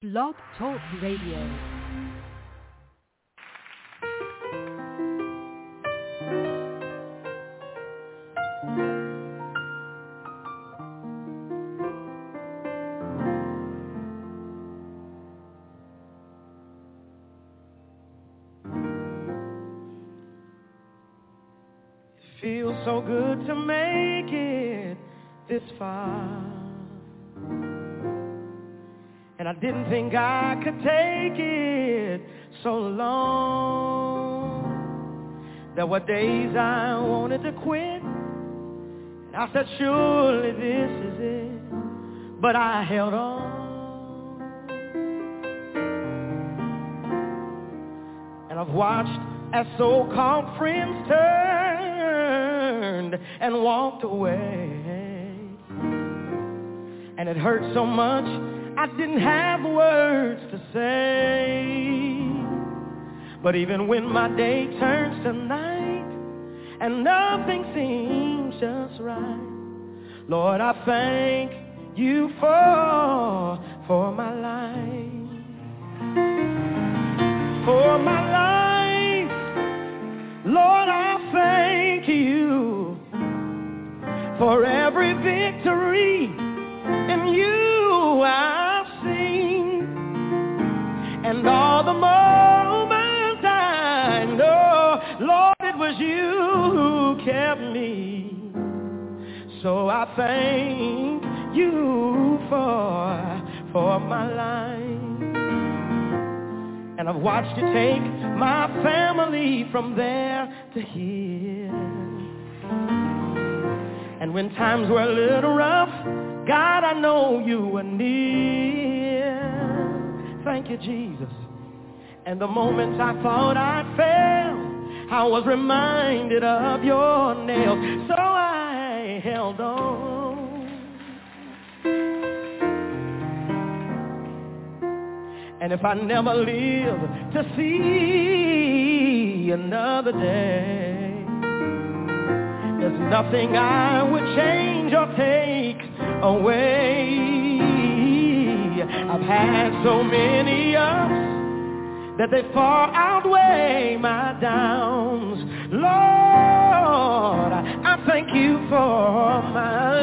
Blog Talk Radio. Feels so good to make it this far, and I didn't think I could take it so long. There were days I wanted to quit, and I said surely this is it, but I held on. And I've watched as so-called friends turned and walked away, and it hurt so much I didn't have words to say. But even when my day turns to night and nothing seems just right, Lord, I thank you for my life, for my life. Lord, I thank you for every victory in you I've seen, and all the moments I know, Lord, it was you who kept me. So I thank you for my life. And I've watched you take my family from there to here. And when times were a little rough, God, I know you were near. Thank you, Jesus. And the moments I thought I'd fail, I was reminded of your nails. So I held on. And if I never live to see another day, there's nothing I would change or take away. I've had so many ups that they far outweigh my downs. Lord, I thank you for my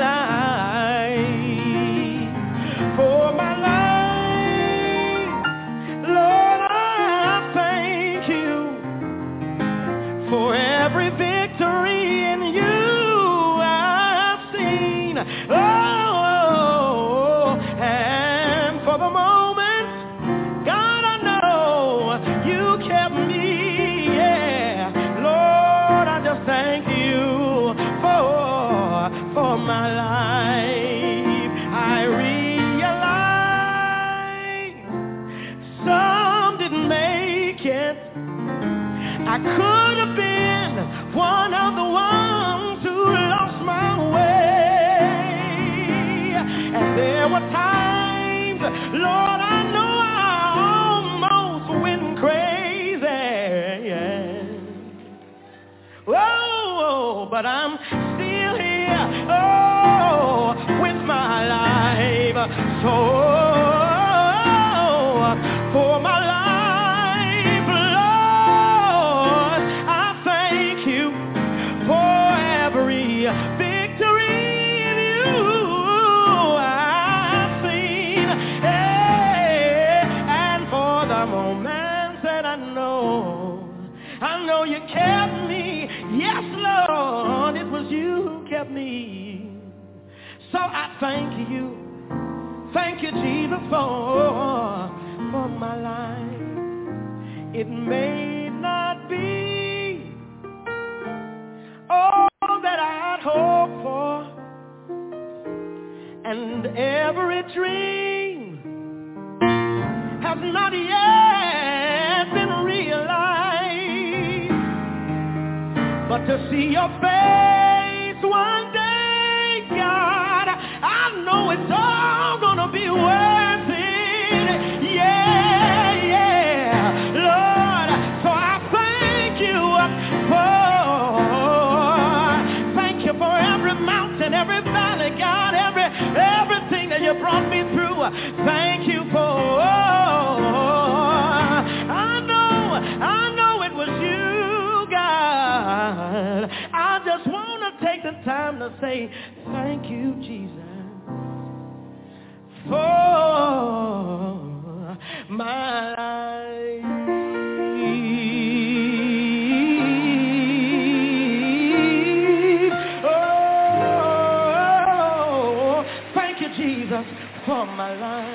life, for my life. Lord, I thank you for every victory in you I've seen. Oh, and for the moments, God, I know you kept me. Yeah, Lord, I just thank you for my life. I realize some didn't make it. I could have been one of the ones who lost my way. And there were times, Lord, I know I almost went crazy. Yeah. Oh, but I'm still here, oh, with my life. So, for my life, victory in you I've seen, and for the moments that I know you kept me. Yes, Lord, it was you who kept me. So I thank you, Jesus, for my life. It may not be all that I'd hoped for, and every dream has not yet been realized, but to see your face one day, God, I know it's all gonna be worth it. Yeah, yeah, Lord, so I thank you for every mountain, every valley, God, everything that you brought me through. Thank you for to say thank you, Jesus, for my life. Oh, thank you, Jesus, for my life.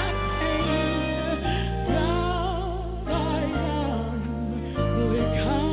Come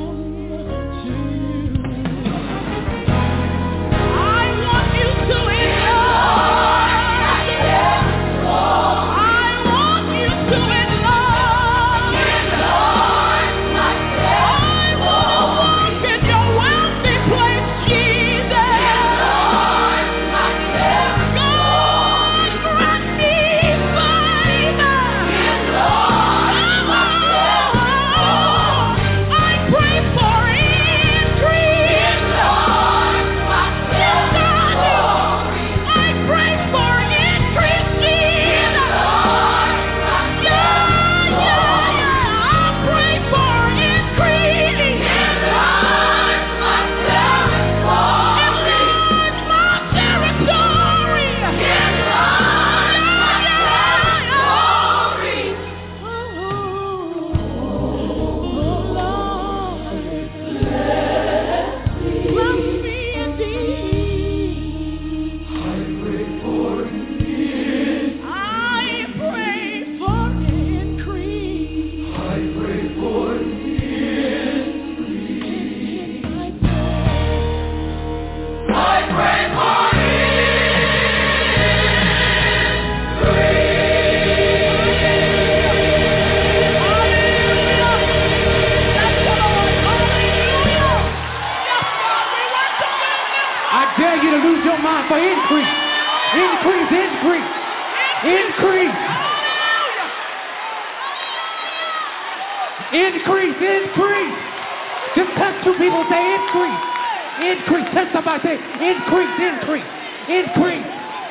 Increase, increase. Just touch two people, say increase. Increase, touch somebody, say increase, increase, increase.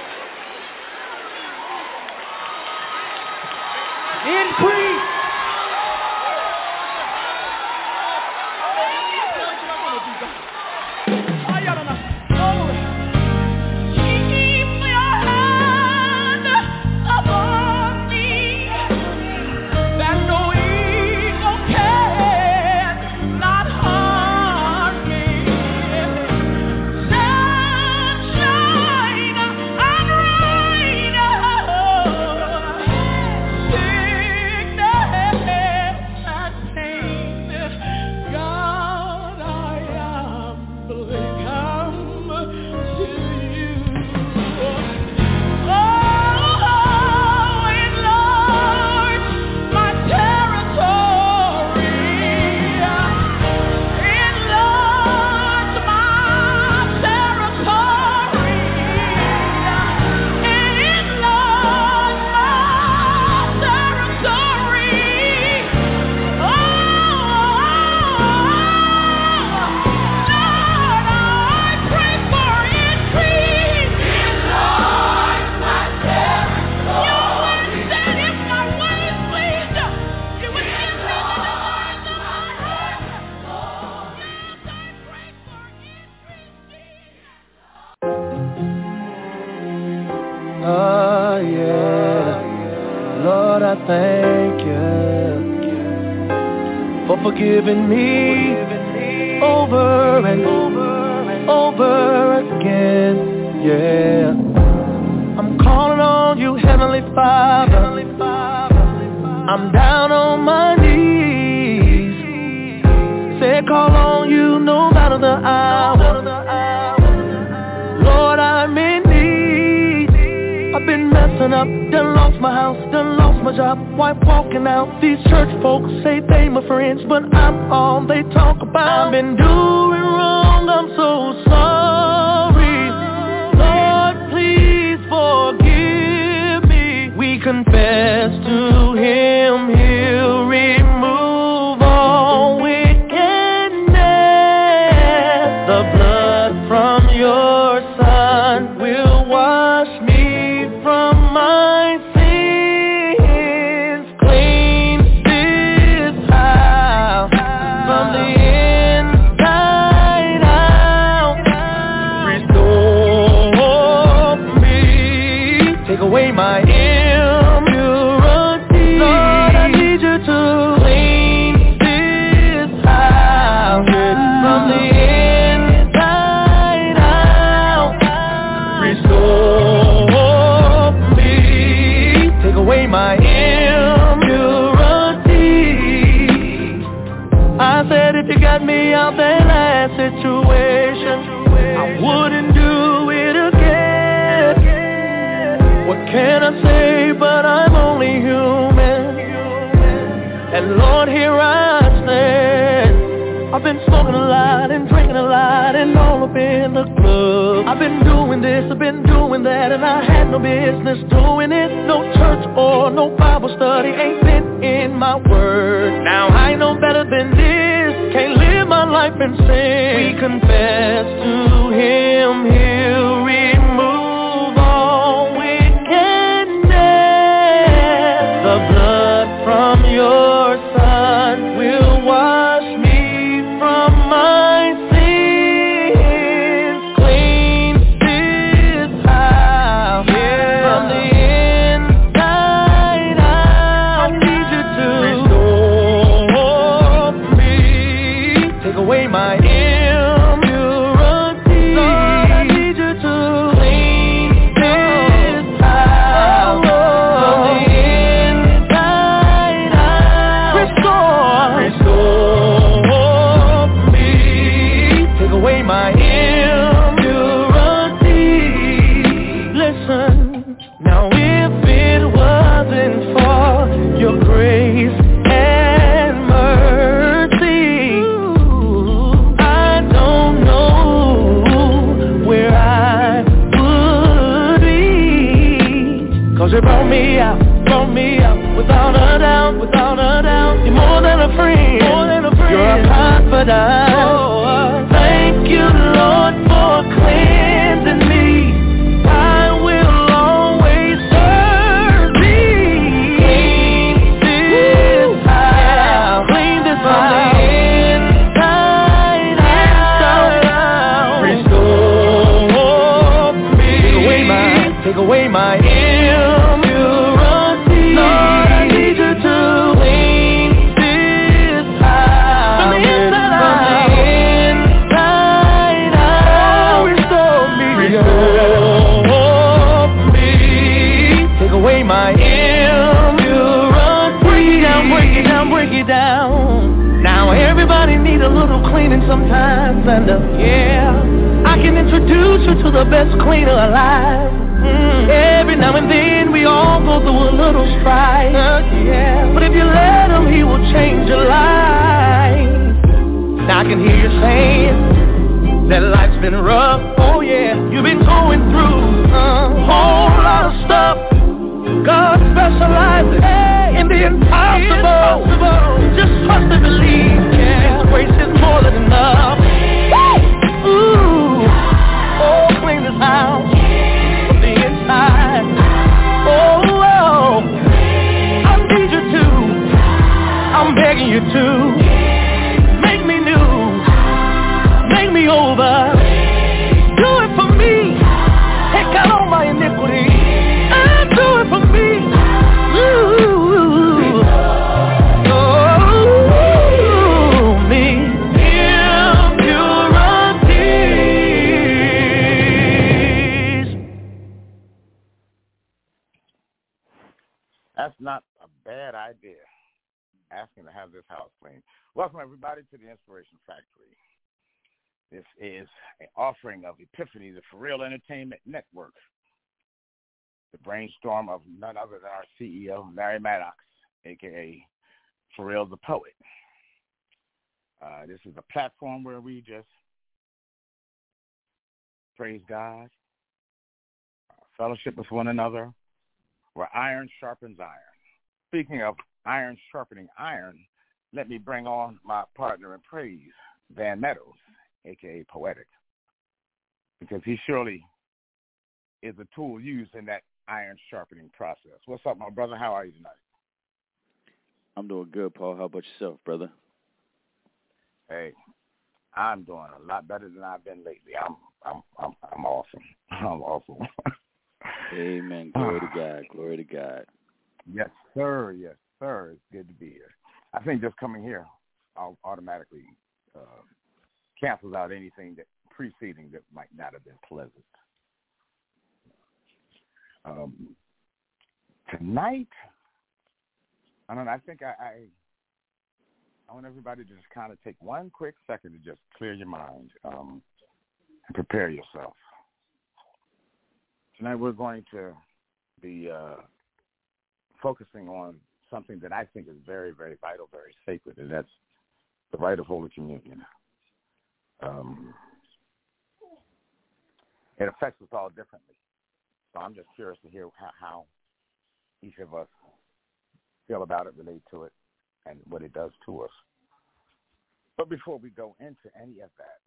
Increase. Thank you for forgiving me over and over again. Yeah, I'm calling on you, Heavenly Father. I'm down on my knees. Say call on you no matter the hour. Lord, I'm in need. I've been messing up, done lost my house, done lost my job. Wife walking out, these church folks say they my friends, but I'm all they talk about. I've been doing wrong, I'm so sorry. Lord, please forgive me. We confess to him, he'll remove all wickedness. The blood from your son will wash me from my sins. Clean this house from the inside out. Restore me. Take away my impurity. Lord, I need you to clean this house from the inside out. Restore me. Take away my impurity. I said if you got me out that last situation, I wouldn't do it again. What can I say, but I'm only human. And Lord, here I stand. I've been smoking a lot and drinking a lot and all up in the club. I've been doing this, I've been doing that, and I had no business doing it. No church or no Bible study, ain't been in my word. Now I know better than this, can't live my life in sin. We confess to him, he'll remove all wickedness. The blood from your son will wash me from my sins. Clean this house from the inside out. I need you to restore me. Take away my impurity. Lord, I need you to clean this house from the inside out. Restore me. Take away my impurity. Listen, now if it wasn't for your grace and mercy, Oh, thank you, Lord, for cleansing me. I will always serve thee. Clean this house. Clean this house. Inside out. Restore me. Take away my impurity. Lord, I need you to clean this house. From the inside out. Restore me. Take away my impurity. Break it down. Now everybody needs a little cleaning sometimes, and yeah, I can introduce you to the best cleaner alive. Every now and then we all go through a little strife, yeah. But if you let him, he will change your life. Now I can hear you saying that life's been rough. Oh yeah, you've been going through a whole lot of stuff. God specializes in the impossible. Just trust and believe. Yeah. His grace is more than enough. Ooh, oh, clean this house from the inside. Oh, I need you to. I'm begging you to make me new, make me over. Do it for me. Take out all my iniquity. Do it for me. Ooh, oh, me. Impurities. That's not a bad idea, asking to have this house cleaned. Welcome, everybody, to the Inspiration Factory. This is an offering of Epiphany, the For Real Entertainment Network. The brainstorm of none other than our CEO, Larry Maddox, a.k.a. For Real the Poet. This is a platform where we just praise God, fellowship with one another, where iron sharpens iron. Speaking of iron sharpening iron, let me bring on my partner in praise, Van Meadows, a.k.a. Poetic, because he surely is a tool used in that iron sharpening process. What's up, my brother? How are you tonight? I'm doing good, Paul. How about yourself, brother? Hey, I'm doing a lot better than I've been lately. I'm awesome. I'm awesome. Amen. Glory to God. Glory to God. Yes, sir. Yes, sir. It's good to be here. I think just coming here automatically cancels out anything that preceding that might not have been pleasant. Tonight, I don't know, I think I want everybody to just kind of take one quick second to just clear your mind and prepare yourself. Tonight we're going to be focusing on something that I think is very, very vital, very sacred, and that's the rite of Holy Communion. It affects us all differently. So I'm just curious to hear how each of us feel about it, relate to it, and what it does to us. But before we go into any of that,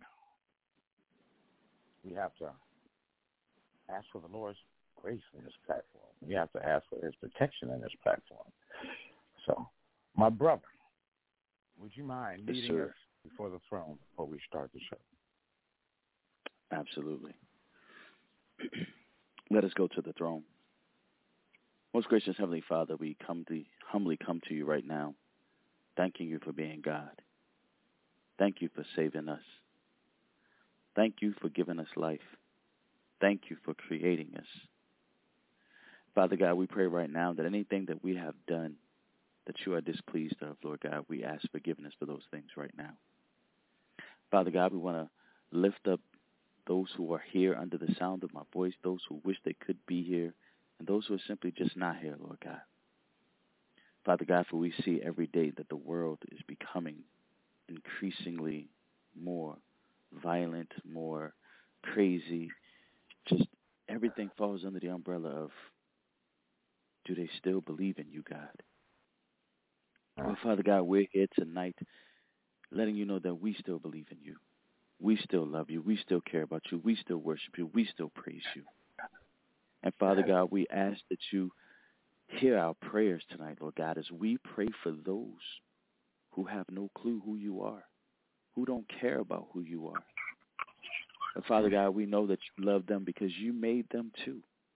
we have to ask for the Lord's grace in this platform. We have to ask for his protection in this platform. So, my brother, would you mind leading us before the throne before we start the show? Absolutely. Let us go to the throne. Most gracious Heavenly Father, we humbly come to you right now, thanking you for being God. Thank you for saving us. Thank you for giving us life. Thank you for creating us. Father God, we pray right now that anything that we have done that you are displeased of, Lord God, we ask forgiveness for those things right now. Father God, we want to lift up those who are here under the sound of my voice, those who wish they could be here, and those who are simply just not here, Lord God. Father God, for we see every day that the world is becoming increasingly more violent, more crazy. Just everything falls under the umbrella of, do they still believe in you, God? Well, Father God, we're here tonight letting you know that we still believe in you. We still love you. We still care about you. We still worship you. We still praise you. And Father God, we ask that you hear our prayers tonight, Lord God, as we pray for those who have no clue who you are, who don't care about who you are. But Father God, we know that you love them because you made them too.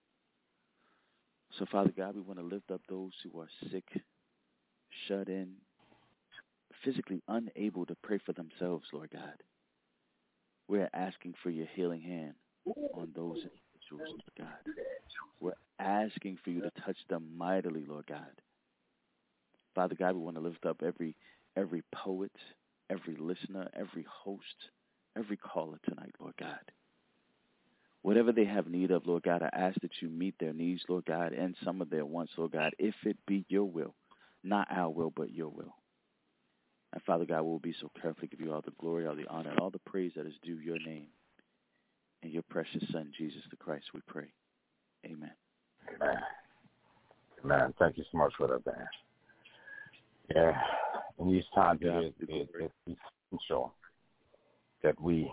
So Father God, we want to lift up those who are sick, shut in, physically unable to pray for themselves, Lord God. We're asking for your healing hand on those individuals, Lord God. We're asking for you to touch them mightily, Lord God. Father God, we want to lift up every poet, every listener, every host, every caller tonight, Lord God. Whatever they have need of, Lord God, I ask that you meet their needs, Lord God, and some of their wants, Lord God, if it be your will, not our will, but your will. And Father God, we'll be so careful to give you all the glory, all the honor, and all the praise that is due your name. In your precious Son, Jesus the Christ, we pray. Amen. Amen. Amen. Thank you so much for that, man. Yeah. In these times, it's essential that we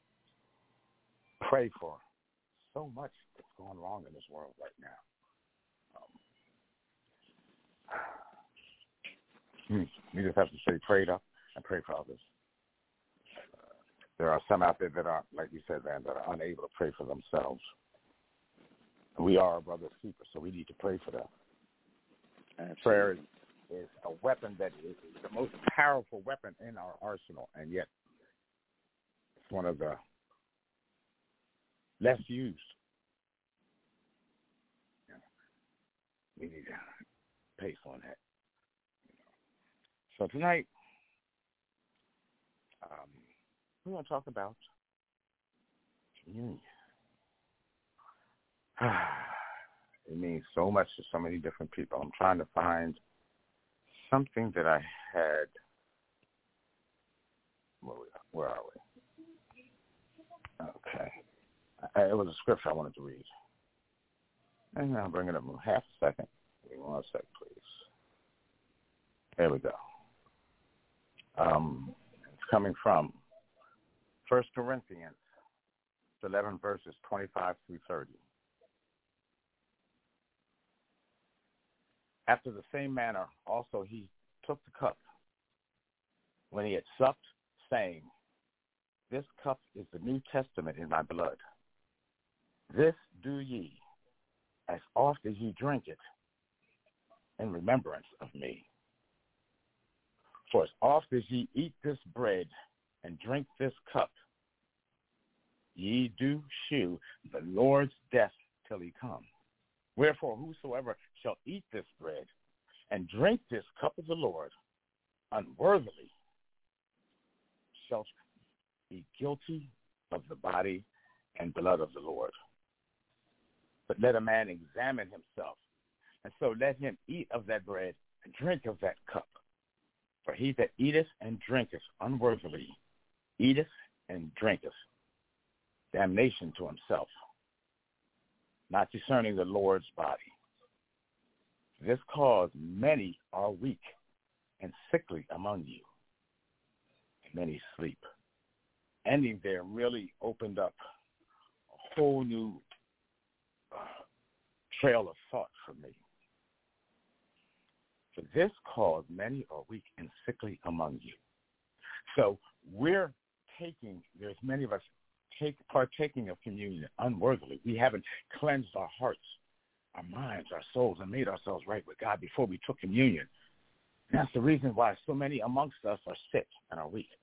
pray for so much that's going wrong in this world right now. We just have to stay prayed up and pray for others. There are some out there that are, like you said, man, that are unable to pray for themselves. We are our brother's keeper, so we need to pray for them. Absolutely. Prayer is a weapon that is the most powerful weapon in our arsenal, and yet it's one of the less used. We need to pace on that. So tonight, we're going to talk about communion. It means so much to so many different people. I'm trying to find something that I had. Where are we? Okay. It was a scripture I wanted to read. And I'll bring it up in half a second. Give me 1 second, please. There we go. It's coming from 1 Corinthians 11, verses 25 through 30. After the same manner, also he took the cup when he had supped, saying, "This cup is the New Testament in my blood. This do ye, as oft as ye drink it, in remembrance of me. For as oft as ye eat this bread and drink this cup, ye do shew the Lord's death till he come. Wherefore whosoever shall eat this bread and drink this cup of the Lord unworthily shall be guilty of the body and blood of the Lord. But let a man examine himself, and so let him eat of that bread and drink of that cup. For he that eateth and drinketh unworthily eateth and drinketh damnation to himself, not discerning the Lord's body. For this cause many are weak and sickly among you, and many sleep." Ending there really opened up a whole new trail of thought for me. For this cause many are weak and sickly among you. So there's many of us partaking of communion unworthily. We haven't cleansed our hearts, our minds, our souls, and made ourselves right with God before we took communion. And that's the reason why so many amongst us are sick and are weak.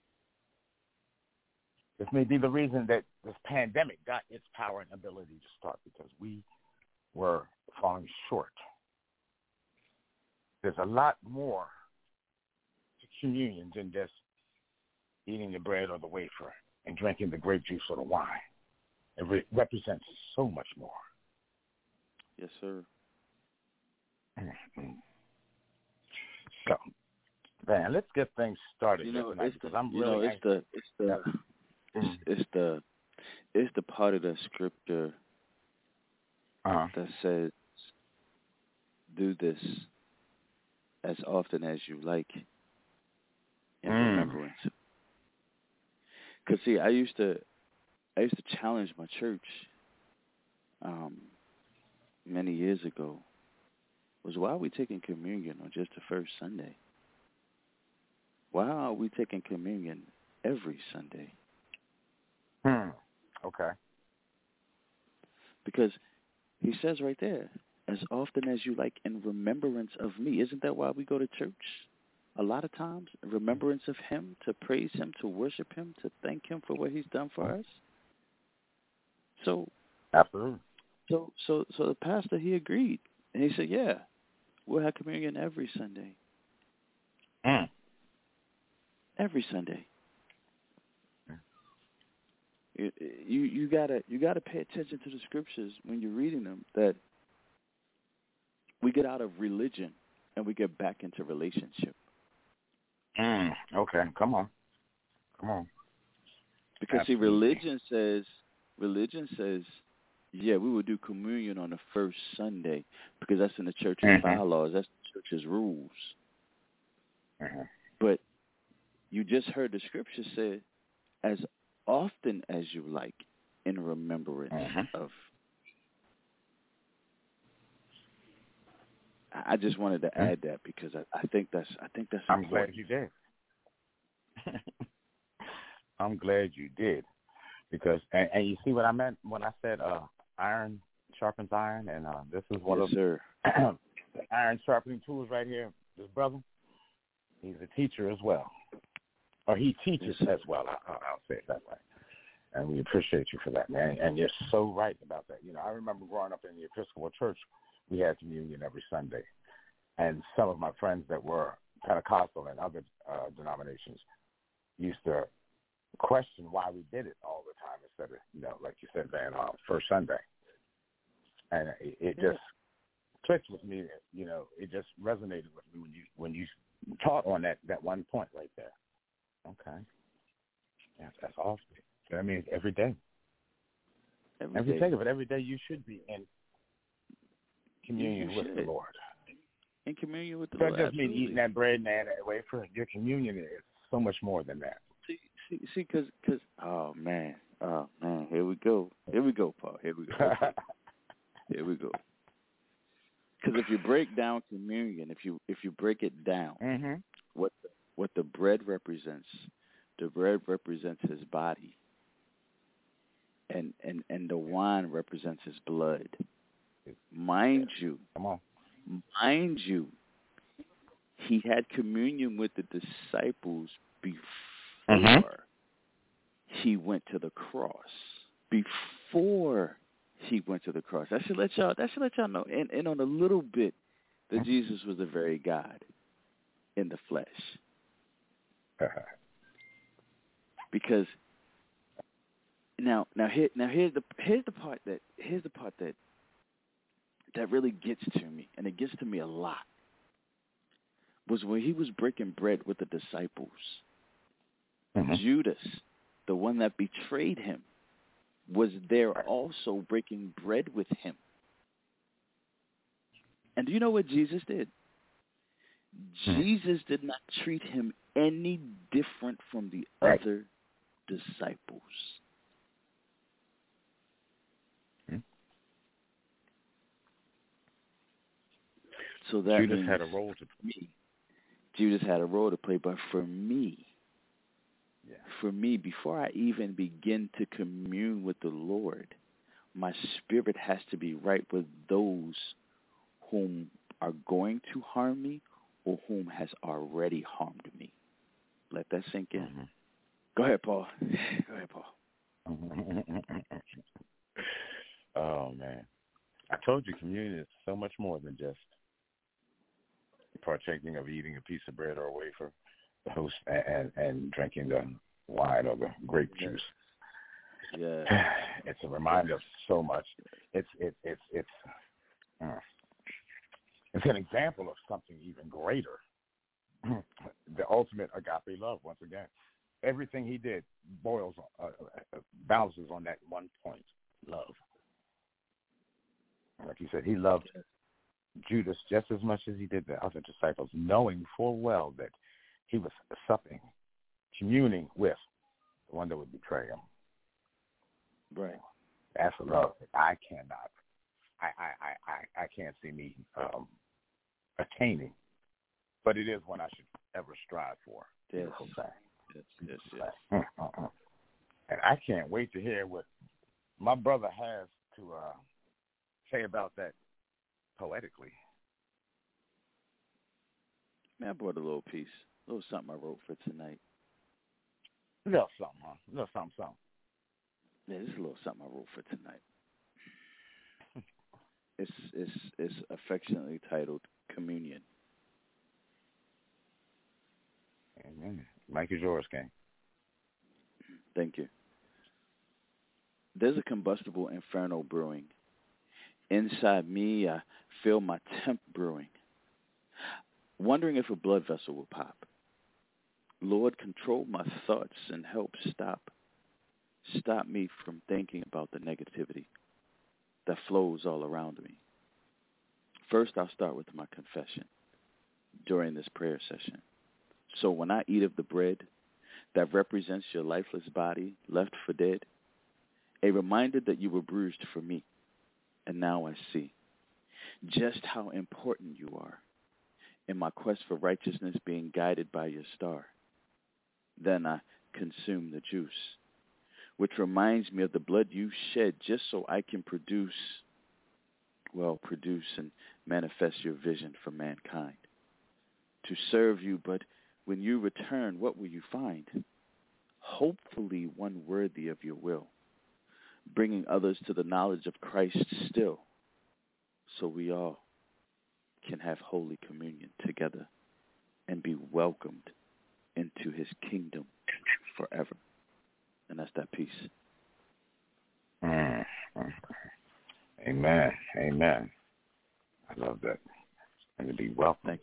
This may be the reason that this pandemic got its power and ability to start, because we were falling short. There's a lot more to communion than just eating the bread or the wafer and drinking the grape juice or the wine. It represents so much more. Yes, sir. Mm-hmm. So, man, let's get things started tonight, because I'm really it's the part of the scripture that says, "Do this as often as you like in remembrance Because see, I used to challenge my church many years ago. Was why are we taking communion on just the first Sunday? Why are we taking communion every Sunday? Okay. Because he says right there, as often as you like in remembrance of me. Isn't that why we go to church? A lot of times, in remembrance of him, to praise him, to worship him, to thank him for what he's done for us. So, absolutely. So the pastor, he agreed. And he said, yeah, we'll have communion every Sunday. Every Sunday. You gotta pay attention to the scriptures when you're reading them, that we get out of religion and we get back into relationship. Okay, come on. Because absolutely. see, religion says, yeah, we will do communion on the first Sunday because that's in the church's bylaws, that's the church's rules. But you just heard the scripture say, as often as you like, in remembrance of. I just wanted to add that because I think that's I'm important. glad you did. I'm glad you did, because and you see what I meant when I said iron sharpens iron, and this is one of the iron sharpening tools right here. This brother, he's a teacher as well, or he teaches as well. I'll say it that way. And we appreciate you for that, man. And you're so right about that. I remember growing up in the Episcopal Church, we had communion every Sunday. And some of my friends that were Pentecostal and other denominations used to question why we did it all the time instead of, like you said, man, first Sunday. And it just clicked with me. It just resonated with me when you taught on that one point right there. Okay. Yeah, that's awesome. That means every day. Every day. But every day you should be in communion with the Lord. In communion with the Lord. That doesn't mean eating that bread and that wafer. Your communion is so much more than that. See, because oh man, here we go, Paul. Here we go. Here we go. Because if you break down communion, if you break it down, what the bread represents, the bread represents his body, and the wine represents his blood. Mind you, he had communion with the disciples before he went to the cross. Before he went to the cross. That should let y'all know, and on a little bit, that Jesus was the very God in the flesh. Because now here's the part that really gets to me, and it gets to me a lot, was when he was breaking bread with the disciples. Judas, the one that betrayed him, was there also breaking bread with him. And do you know what Jesus did? Jesus did not treat him any different from the other disciples. So that Judas means had a role to play. Judas had a role to play, but for me, before I even begin to commune with the Lord, my spirit has to be right with those whom are going to harm me or whom has already harmed me. Let that sink in. Go ahead, Paul. Oh, man. I told you communion is so much more than just partaking of eating a piece of bread or a wafer, the host, and drinking the wine or the grape juice. Yeah. It's a reminder of so much. It's an example of something even greater. The ultimate agape love, once again. Everything he did balances on that one point, love. Like you said, he loved Judas just as much as he did the other disciples, knowing full well that he was supping, communing with the one that would betray him. Right. That's a love that I cannot. I can't see me attaining, but it is one I should ever strive for. Yes. Yes. And I can't wait to hear what my brother has to say about that poetically. Man, I brought a little piece, a little something I wrote for tonight. A little something, huh? A little something. Yeah, this is a little something I wrote for tonight. It's affectionately titled Communion. Amen. Mike is yours, King. Thank you. There's a combustible inferno brewing. Inside me, I feel my temp brewing. Wondering if a blood vessel will pop. Lord, control my thoughts and help stop me from thinking about the negativity that flows all around me. First, I'll start with my confession during this prayer session. So when I eat of the bread that represents your lifeless body left for dead, a reminder that you were bruised for me, and now I see just how important you are in my quest for righteousness, being guided by your star. Then I consume the juice, which reminds me of the blood you shed just so I can produce and manifest your vision for mankind. To serve you, but when you return, what will you find? Hopefully one worthy of your will, bringing others to the knowledge of Christ still, so we all can have Holy Communion together and be welcomed into his kingdom forever. And that's that piece. Amen. Amen. I love that. And to be welcomed.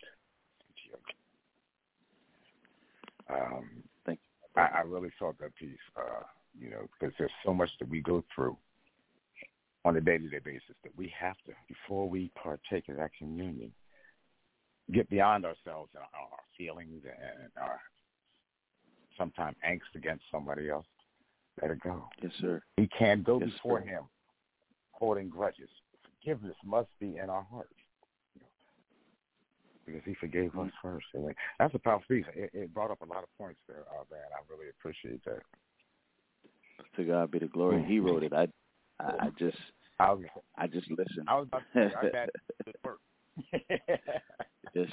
Thank you. I really felt that piece, because there's so much that we go through on a day-to-day basis that we have to, before we partake of that communion, get beyond ourselves and our feelings and our sometimes angst against somebody else. Let it go. Yes, sir. We can't go before him holding grudges. Forgiveness must be in our hearts. Because he forgave us first. And that's a powerful piece. It brought up a lot of points there, man. I really appreciate that. To God be the glory. He wrote it. I just listened. I was about to say, our daddy did work. Yes.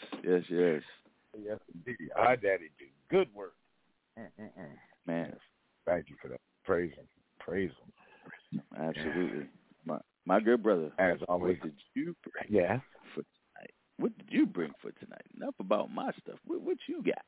Yes, indeed. Our daddy did good work. Man. Yes. Thank you for that. Praise him. Absolutely. My good brother. As always. What did you bring for tonight? What did you bring for tonight? Enough about my stuff. What you got?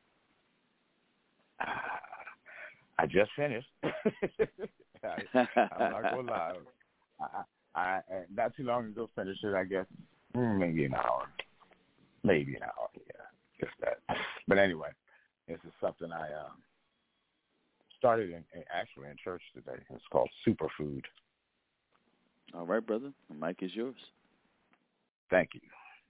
I just finished. I'm not going to lie. I not too long ago finished it, I guess. Maybe an hour. Yeah, just that. But anyway, this is something I started in church today. It's called Superfood. All right, brother. The mic is yours. Thank you.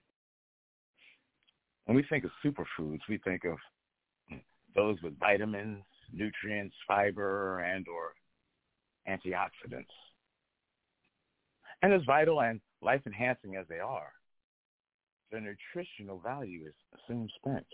When we think of superfoods, we think of those with vitamins, nutrients, fiber, and or antioxidants. And as vital and life-enhancing as they are, their nutritional value is soon spent.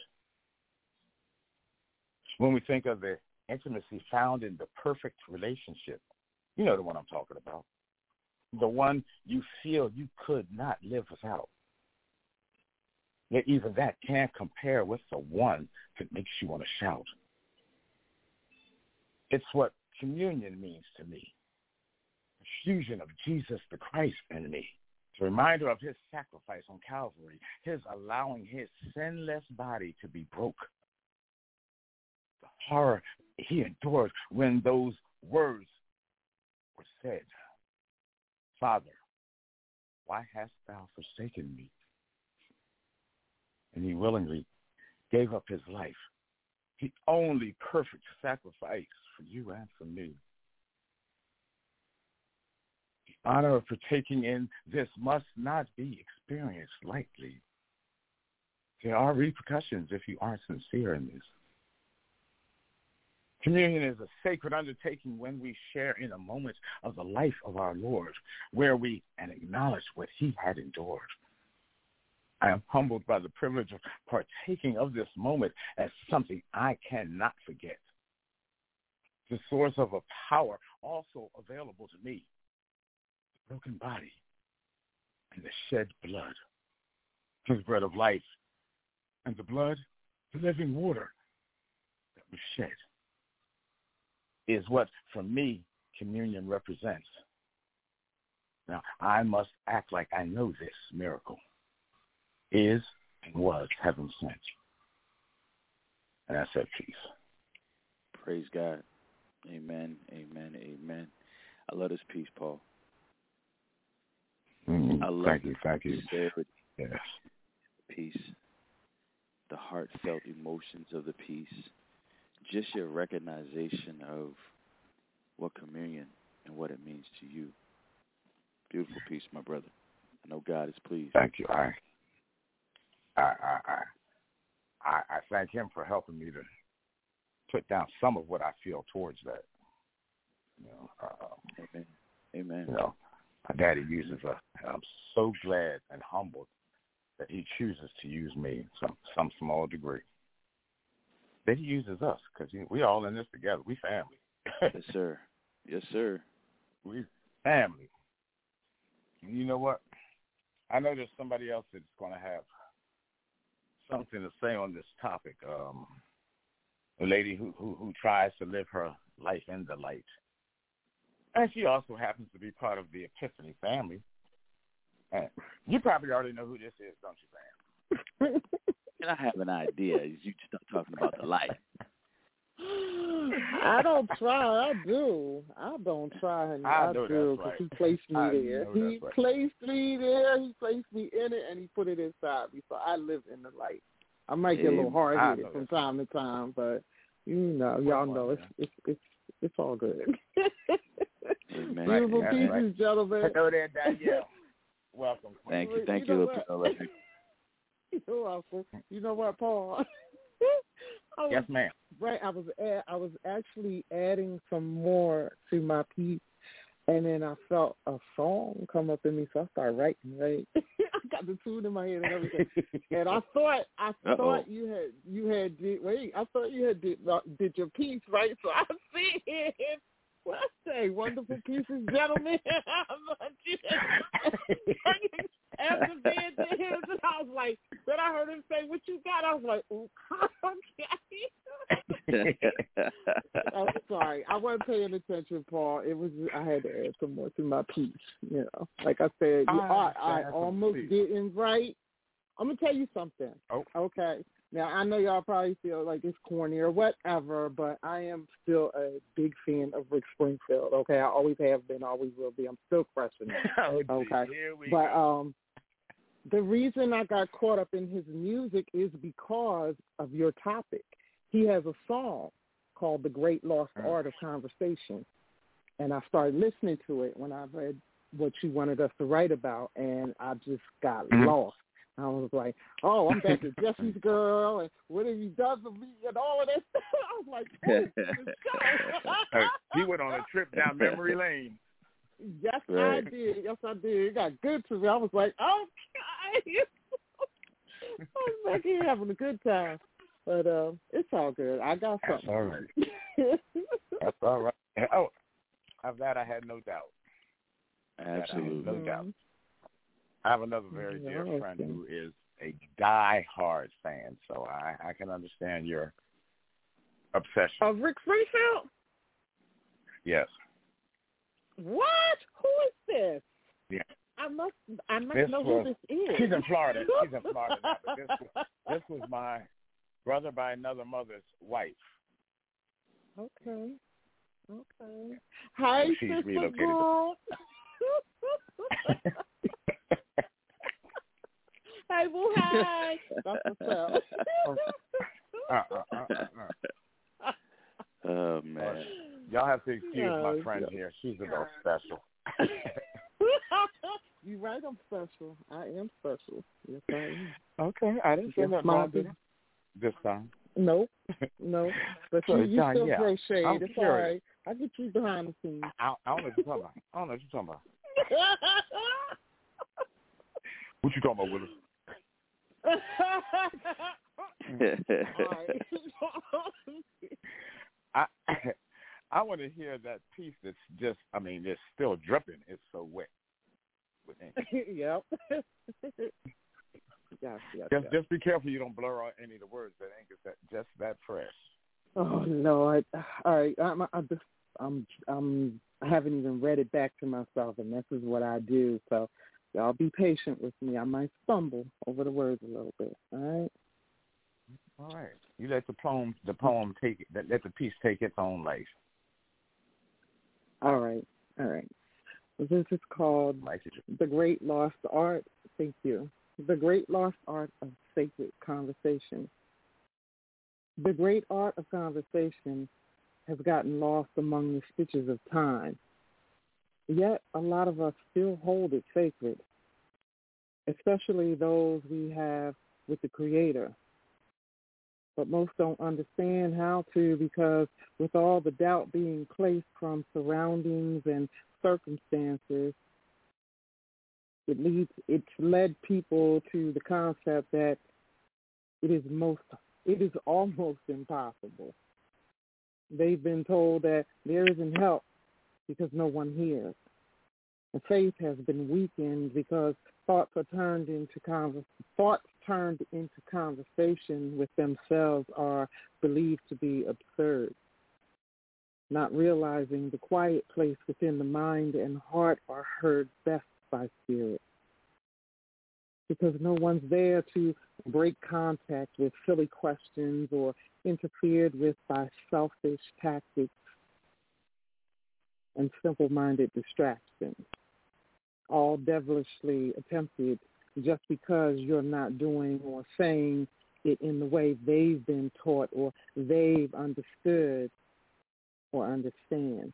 When we think of the intimacy found in the perfect relationship, you know the one I'm talking about, the one you feel you could not live without. Yet even that can't compare with the one that makes you want to shout. It's what communion means to me. The fusion of Jesus the Christ in me. It's a reminder of his sacrifice on Calvary, his allowing his sinless body to be broke. The horror he endured when those words were said. Father, why hast thou forsaken me? And he willingly gave up his life, the only perfect sacrifice for you and for me. The honor of partaking in this must not be experienced lightly. There are repercussions if you aren't sincere in this. Communion is a sacred undertaking when we share in a moment of the life of our Lord, where we acknowledge what he had endured. I am humbled by the privilege of partaking of this moment as something I cannot forget. The source of a power also available to me, the broken body and the shed blood, his bread of life, and the blood, the living water that was shed, is what, for me, communion represents. Now, I must act like I know this miracle is and was heaven sent. And I said peace. Praise God. Amen, amen, amen. I love this piece, Paul. I love thank you. Yes. Peace, the heartfelt emotions of the piece, just your recognition of what communion and what it means to you. Beautiful piece, my brother. I know God is pleased. Thank you. I thank him for helping me to put down some of what I feel towards that. Amen. Amen. My daddy uses us, and I'm so glad and humbled that he chooses to use me in some small degree. That he uses us, because we all in this together. We family. Yes, sir. Yes, sir. We family. And you know what? I know there's somebody else that's going to have something to say on this topic. A lady who tries to live her life in the light. And she also happens to be part of the Epiphany family. And you probably already know who this is, don't you, Sam? And I have an idea. You start talking about the light. I don't try. I do. I don't try. And I do because he placed me there. He placed me there. He placed me in it, and he put it inside me. So I live in the light. I might get a little hard-headed from time to time, but y'all know it's all good. Amen. Beautiful pieces, gentlemen. Hello there, Danielle. Welcome. Thank you. You're welcome. You know what, Paul? Yes, ma'am. Right, I was actually adding some more to my piece, and then I felt a song come up in me, so I started writing. Right, I got the tune in my head and everything, and I thought you had did your piece right, so I said, what I say, wonderful pieces, gentlemen. After being to him, and I was like, then I heard him say, what you got? I was like, ooh, okay. I'm sorry. I wasn't paying attention, Paul. I had to add some more to my piece, Like I said, I almost didn't write. I'm going to tell you something. Oh. Okay. Now, I know y'all probably feel like it's corny or whatever, but I am still a big fan of Rick Springfield, okay? I always have been, always will be. I'm still crushing it, okay? But the reason I got caught up in his music is because of your topic. He has a song called The Great Lost Art of Conversation, and I started listening to it when I read what you wanted us to write about, and I just got lost. I was like, oh, I'm back to Jesse's Girl and what have you done for me and all of that stuff. I was like, oh, he went on a trip down memory lane. Yes, right. I did. Yes, I did. It got good to me. I was like, okay. I was back here having a good time. But it's all good. I got something. That's all right. That's all right. Oh, of that I had no doubt. Absolutely. No doubt. I have another very dear friend who is a die-hard fan, so I can understand your obsession. Of Rick Springfield? Yes. What? Who is this? Yeah. I must know who this is. She's in Florida. Now, but this was my brother by another mother's wife. Okay. Hi, she's sister relocated. Girl. Hey, boo, hi. That's what's up. Oh, man. Y'all have to excuse my friend here. She's a little special. You're right, I'm special. I am special. Yes, I am. Okay, I didn't say nothing wrong this time. Nope. But So, you John, still yeah, throw shade. I'm It's curious. all right. I get you behind the scenes. I don't know what you're talking about. What you talking about, Willis? I want to hear that piece that's just, it's still dripping. It's so wet with ink. Yep. Yes. Just be careful you don't blur out any of the words. That ink is just that fresh. Oh Lord! All right, I haven't even read it back to myself, and this is what I do. So y'all be patient with me. I might stumble over the words a little bit. All right. You let the poem take it. Let the piece take its own life. All right. This is called The Great Lost Art. Thank you. The Great Lost Art of Sacred Conversation. The great art of conversation has gotten lost among the stitches of time. Yet a lot of us still hold it sacred, especially those we have with the Creator. But most don't understand how to, because with all the doubt being placed from surroundings and circumstances, it's led people to the concept that it is almost impossible. They've been told that there isn't help because no one hears. And faith has been weakened because thoughts turned into conversation with themselves are believed to be absurd. Not realizing the quiet place within the mind and heart are heard best by spirit. Because no one's there to break contact with silly questions or interfered with by selfish tactics and simple-minded distractions, all devilishly attempted just because you're not doing or saying it in the way they've been taught or they've understood or understand.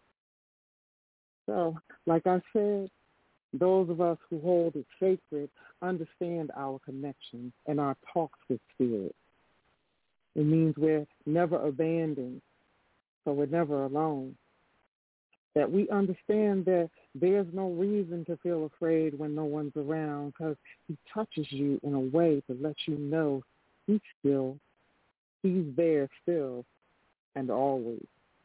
So, like I said, those of us who hold it sacred understand our connection and our talks with spirit. It means we're never abandoned, so we're never alone. That we understand that there's no reason to feel afraid when no one's around, because he touches you in a way to let you know he's there still and always.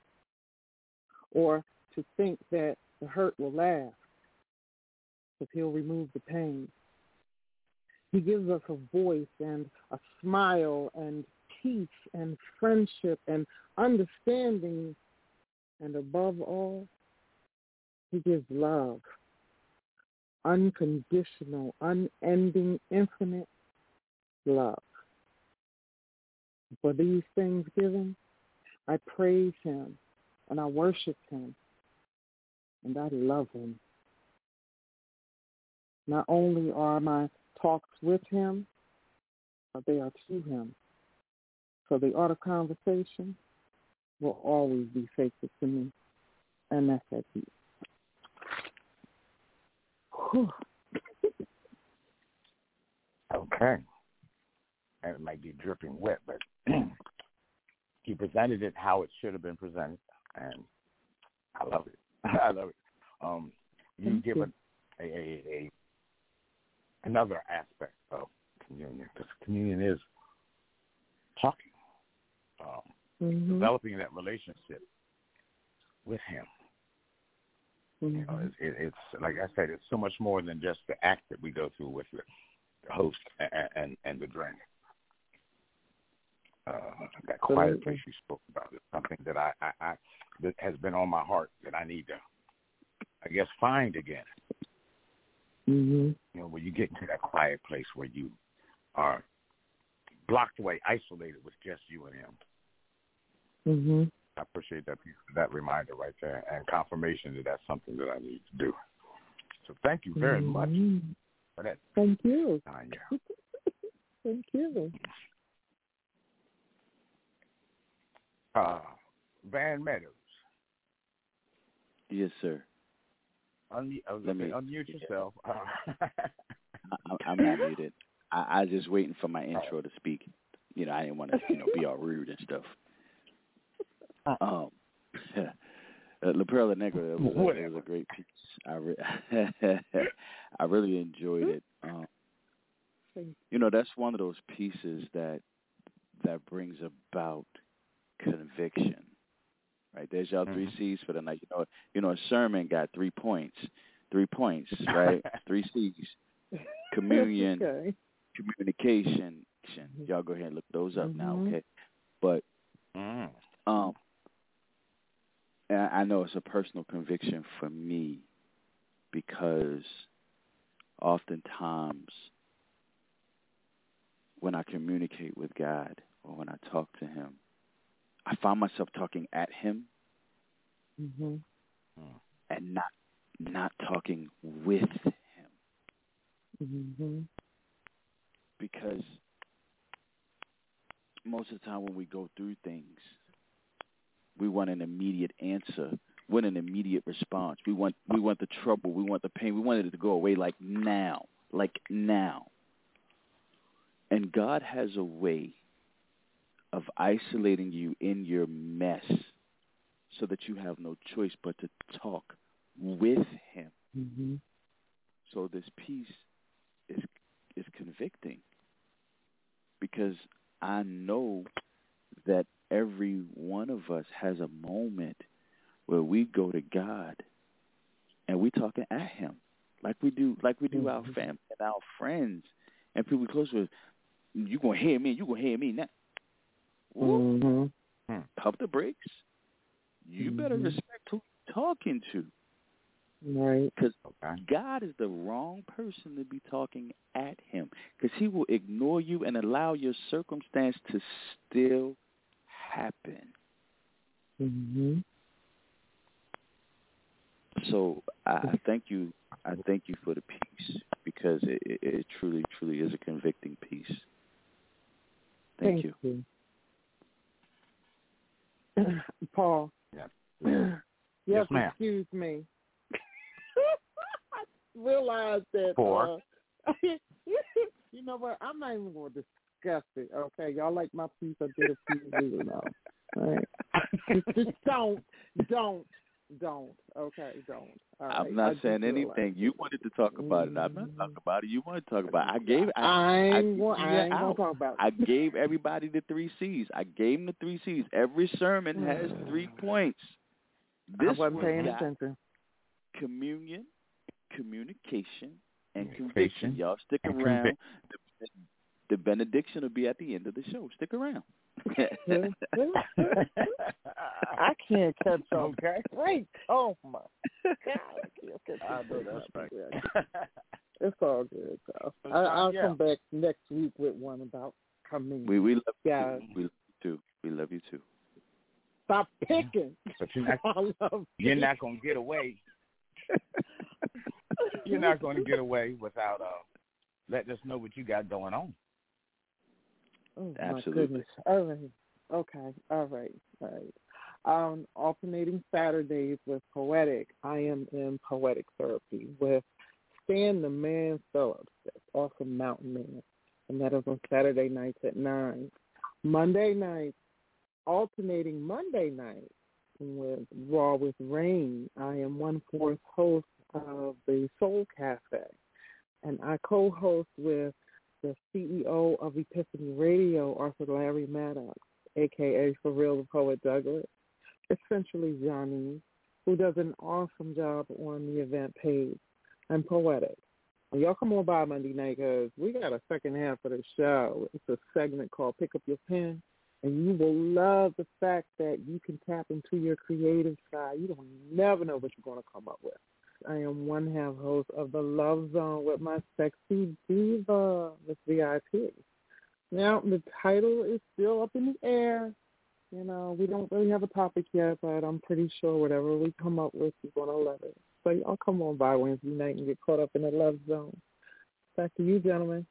Or to think that the hurt will last, because he'll remove the pain. He gives us a voice and a smile and peace and friendship and understanding. And above all, he gives love, unconditional, unending, infinite love. For these things given, I praise him and I worship him and I love him. Not only are my talks with him, but they are to him. So the art of conversation will always be sacred to me. And that's that piece. Okay. And it might be dripping wet, but he presented it how it should have been presented, and I love it. I love it. You give it another aspect of communion, because communion is talking, developing that relationship with him. Mm-hmm. You know, it's like I said, it's so much more than just the act that we go through with the host and the drink. That quiet place you spoke about is something that I that has been on my heart that I need to, I guess, find again. Mm-hmm. You know, when you get into that quiet place where you are blocked away, isolated with just you and him. Mm-hmm. I appreciate that reminder right there, and confirmation that that's something that I need to do. So thank you very much for that. Thank you. Tanya. Thank you. Van Meadows. Yes, sir. Unmute yourself. I'm not muted. I just waiting for my intro to speak. I didn't want to, be all rude and stuff. La Perla Negra, it was a great piece. I really enjoyed it. That's one of those pieces that brings about conviction. Right, there's y'all 3 C's for the night. A sermon got 3 points. 3 points, right? 3 C's. Communion, okay. Communication. Y'all go ahead and look those up now, okay? But I know it's a personal conviction for me because oftentimes when I communicate with God or when I talk to Him, I find myself talking at Him and not talking with Him. Because most of the time when we go through things, we want an immediate answer. We want an immediate response. We want the trouble. We want the pain. We want it to go away like now. And God has a way of isolating you in your mess so that you have no choice but to talk with Him. So this piece is convicting because I know that every one of us has a moment where we go to God and we talking at Him like we do our family and our friends and people close with. You gonna hear me? You gonna hear me now? Pump the brakes. You better respect who you're talking to. Right. Because God is the wrong person to be talking at Him. Because He will ignore you and allow your circumstance to still happen. So I thank you. I thank you for the piece because it truly, truly is a convicting piece. Thank you. Paul. Yes, ma'am. Excuse me. I realized that. You know what? I'm not even going to discuss it. Okay, y'all like my piece? I did a piece. You know. All right. Just don't. Okay, don't. All right. I'm not saying anything. You wanted to talk about it. I'm not talking about it. You want to talk about it. I ain't going to talk about it. I gave everybody the 3 C's. I gave them the 3 C's. Every sermon has 3 points. This I wasn't paying attention. Communion, communication, and conviction. Y'all stick around. The benediction will be at the end of the show. Stick around. I can't catch up. Okay. Great. Oh my God. I can't catch up. I know that's right. It's all good. So I'll come back next week with one about coming. We love you too. We love you too. Stop picking. But you're not going to get away. You're not going to get away without letting us know what you got going on. Oh, absolutely. My goodness. All right. Okay. All right. Alternating Saturdays with Poetic. I am in Poetic Therapy with Stan the Man Phillips. That's awesome Mountain Man. And that is on Saturday nights at 9. Monday nights, alternating Monday nights with Raw with Rain. I am 1/4 host of the Soul Cafe. And I co-host with the CEO of Epiphany Radio, Arthur Larry Maddox, a.k.a. For Real the Poet Douglas, essentially Johnny, who does an awesome job on the event page, and Poetic. And y'all come on by Monday night because we got a second half of the show. It's a segment called Pick Up Your Pen, and you will love the fact that you can tap into your creative side. You don't never know what you're going to come up with. I am 1/2 host of the Love Zone with my sexy diva, Miss VIP. Now, the title is still up in the air. You know, we don't really have a topic yet, but I'm pretty sure whatever we come up with, you're going to love it. So y'all come on by Wednesday night and get caught up in the Love Zone. Back to you, gentlemen.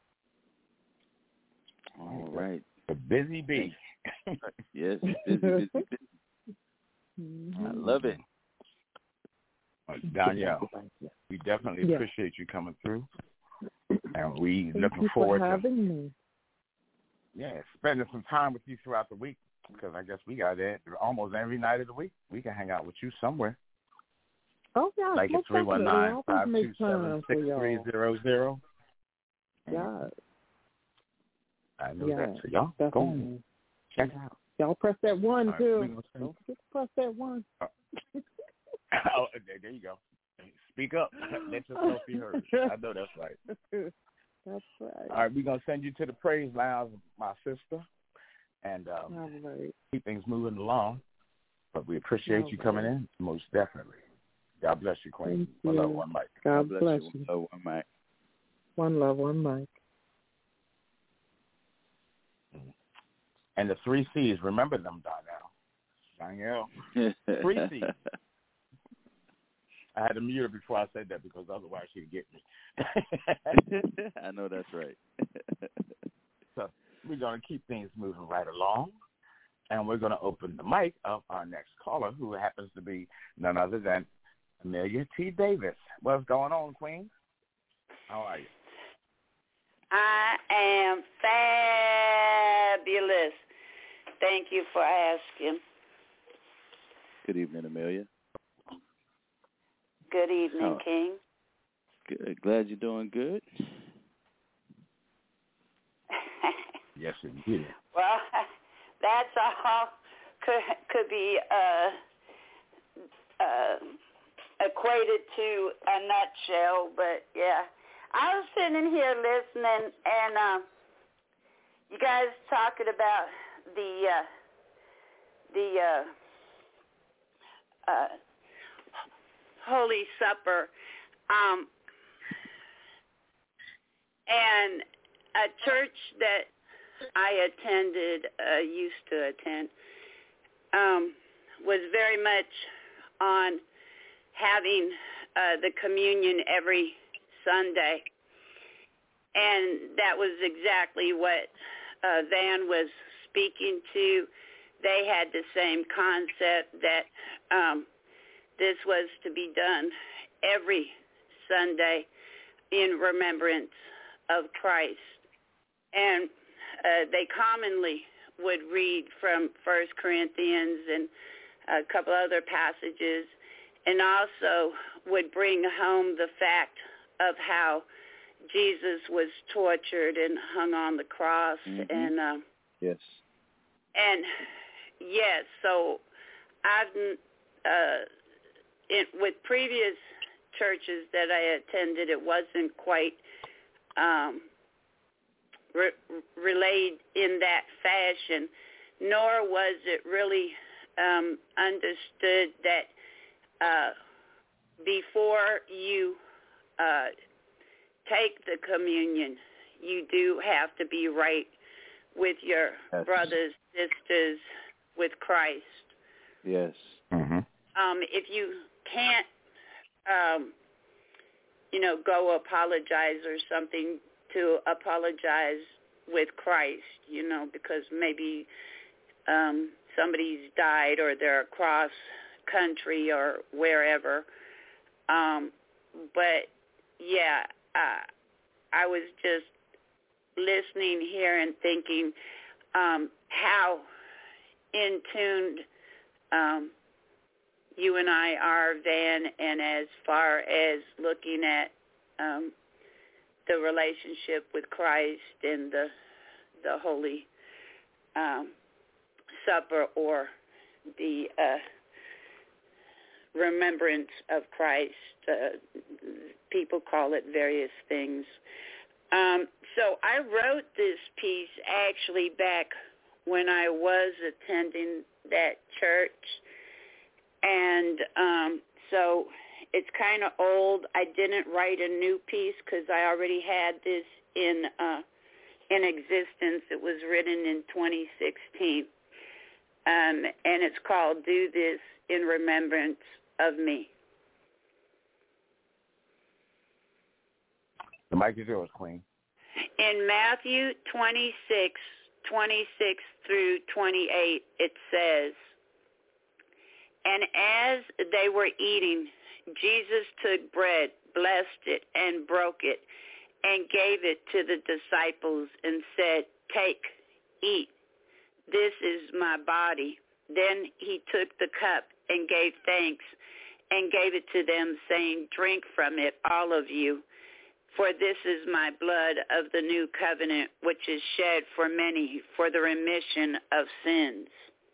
All right. The busy bee. Yes, busy. I love it. Danielle, we definitely appreciate you coming through, and we looking Thank you forward for having me. spending some time with you throughout the week, because I guess we got it almost every night of the week. We can hang out with you somewhere. Oh, yeah. Like at 319-527-6300. Yeah. I know that. So y'all go on. Check it out. Y'all press that one, right, too. Don't forget to press that one. Oh, there you go. Speak up. Let yourself be heard. I know that's right. That's right. All right, we're going to send you to the praise lounge, my sister, and keep things moving along. But we appreciate you coming in, most definitely. God bless you, Queen. One love, one mic. God bless you. One love, one mic. One love, one mic. And the 3 C's, remember them, Donnell. 3 C's. I had to mute her before I said that because otherwise she'd get me. I know that's right. So we're going to keep things moving right along, and we're going to open the mic of our next caller, who happens to be none other than Amelia T. Davis. What's going on, Queen? How are you? I am fabulous. Thank you for asking. Good evening, Amelia. Good evening, King. Good. Glad you're doing good. Yes, indeed. Well, that's all could be equated to a nutshell, but yeah. I was sitting here listening, and you guys talking about the Holy Supper, and a church that I attended, used to attend, was very much on having the communion every Sunday, and that was exactly what Van was speaking to. They had the same concept that this was to be done every Sunday in remembrance of Christ. And they commonly would read from 1 Corinthians and a couple other passages, and also would bring home the fact of how Jesus was tortured and hung on the cross. And yes. And yes, so I've with previous churches that I attended, it wasn't quite relayed in that fashion, nor was it really understood that before you take the communion, you do have to be right with your brothers, sisters, with Christ. Yes. Mm-hmm. If you can't, go apologize or something, to apologize with Christ, because maybe somebody's died or they're across country or wherever. But, yeah, I was just listening here and thinking how in tune you and I are, Van, and as far as looking at the relationship with Christ and the Holy Supper, or the remembrance of Christ. People call it various things. So I wrote this piece actually back when I was attending that church, and so it's kind of old. I didn't write a new piece because I already had this in existence. It was written in 2016, and it's called "Do This in Remembrance of Me." The mic is yours, Queen. In Matthew 26 through 28, it says, "And as they were eating, Jesus took bread, blessed it, and broke it, and gave it to the disciples and said, 'Take, eat. This is my body." Then he took the cup and gave thanks and gave it to them, saying, "Drink from it, all of you, for this is my blood of the new covenant, which is shed for many for the remission of sins."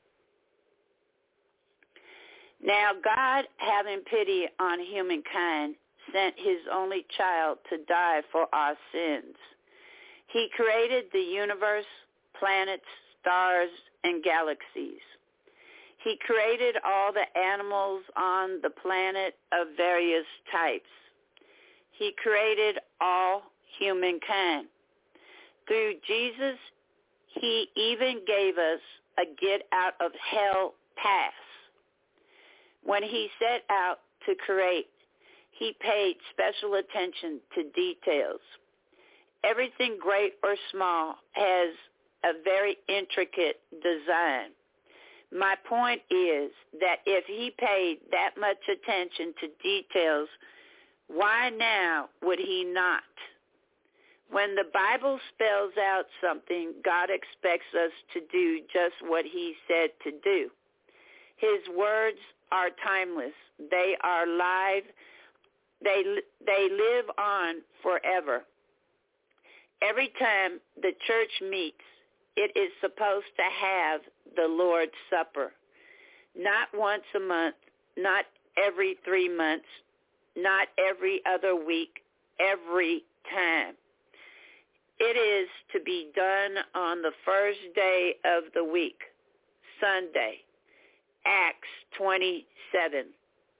Now God, having pity on humankind, sent his only child to die for our sins. He created the universe, planets, stars, and galaxies. He created all the animals on the planet of various types. He created all humankind. Through Jesus, he even gave us a get-out-of-hell pass. When he set out to create, he paid special attention to details. Everything great or small has a very intricate design. My point is that if he paid that much attention to details, why now would he not? When the Bible spells out something, God expects us to do just what he said to do. His words are timeless. They are live. They live on forever. Every time the church meets, it is supposed to have the Lord's Supper. Not once a month, not every 3 months, not every other week, every time. It is to be done on the first day of the week, Sunday, Acts 27.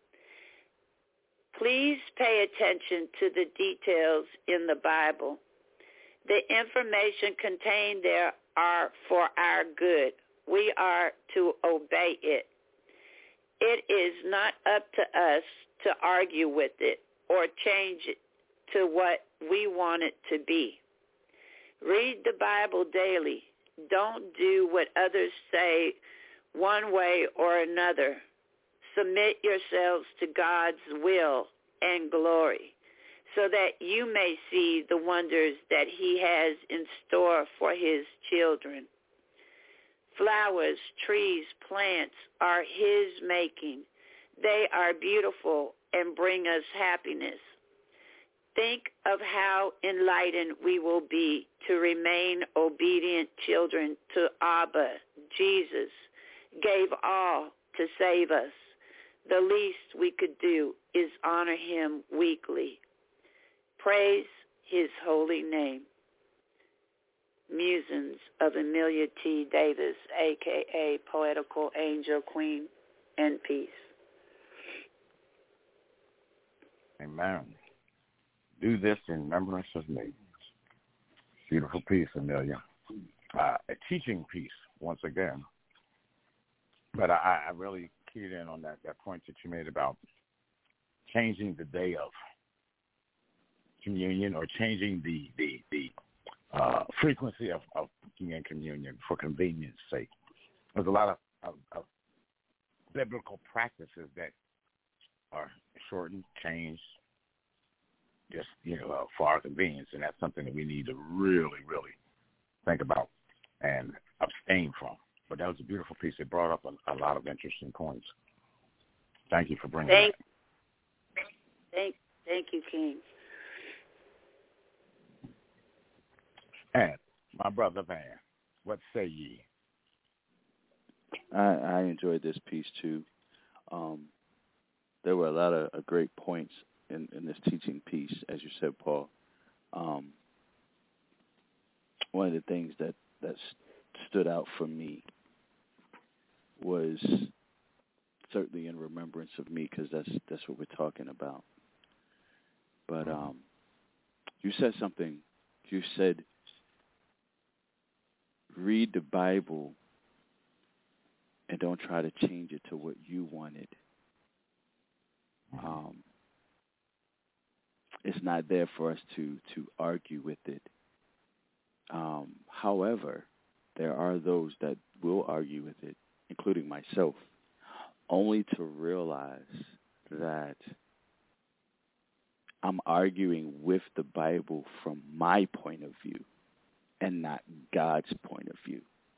Please pay attention to the details in the Bible. The information contained there are for our good. We are to obey it. It is not up to us to argue with it or change it to what we want it to be. Read the Bible daily. Don't do what others say one way or another. Submit yourselves to God's will and glory, so that you may see the wonders that he has in store for his children. Flowers, trees, plants are his making. They are beautiful and bring us happiness. Think of how enlightened we will be to remain obedient children to Abba. Jesus gave all to save us. The least we could do is honor him weekly. Praise his holy name. Musings of Amelia T. Davis, a.k.a. Poetical Angel Queen, and peace. Amen. Do this in remembrance of me. Beautiful piece, Amelia. A teaching piece, once again. But I really keyed in on that point that you made about changing the day of communion or changing the frequency of being in communion for convenience sake. There's a lot of biblical practices that are shortened, changed, just, for our convenience, and that's something that we need to really, really think about and abstain from. But that was a beautiful piece. It brought up a lot of interesting points. Thank you for bringing that. Thank you, King. And my brother Van, what say ye? I enjoyed this piece too. There were a lot of great points in this teaching piece, as you said, Paul. One of the things that stood out for me was certainly in remembrance of me, because that's what we're talking about. But you said something. You said, read the Bible and don't try to change it to what you wanted. It's not there for us to argue with it. However, there are those that will argue with it, including myself, only to realize that I'm arguing with the Bible from my point of view and not God's point of view.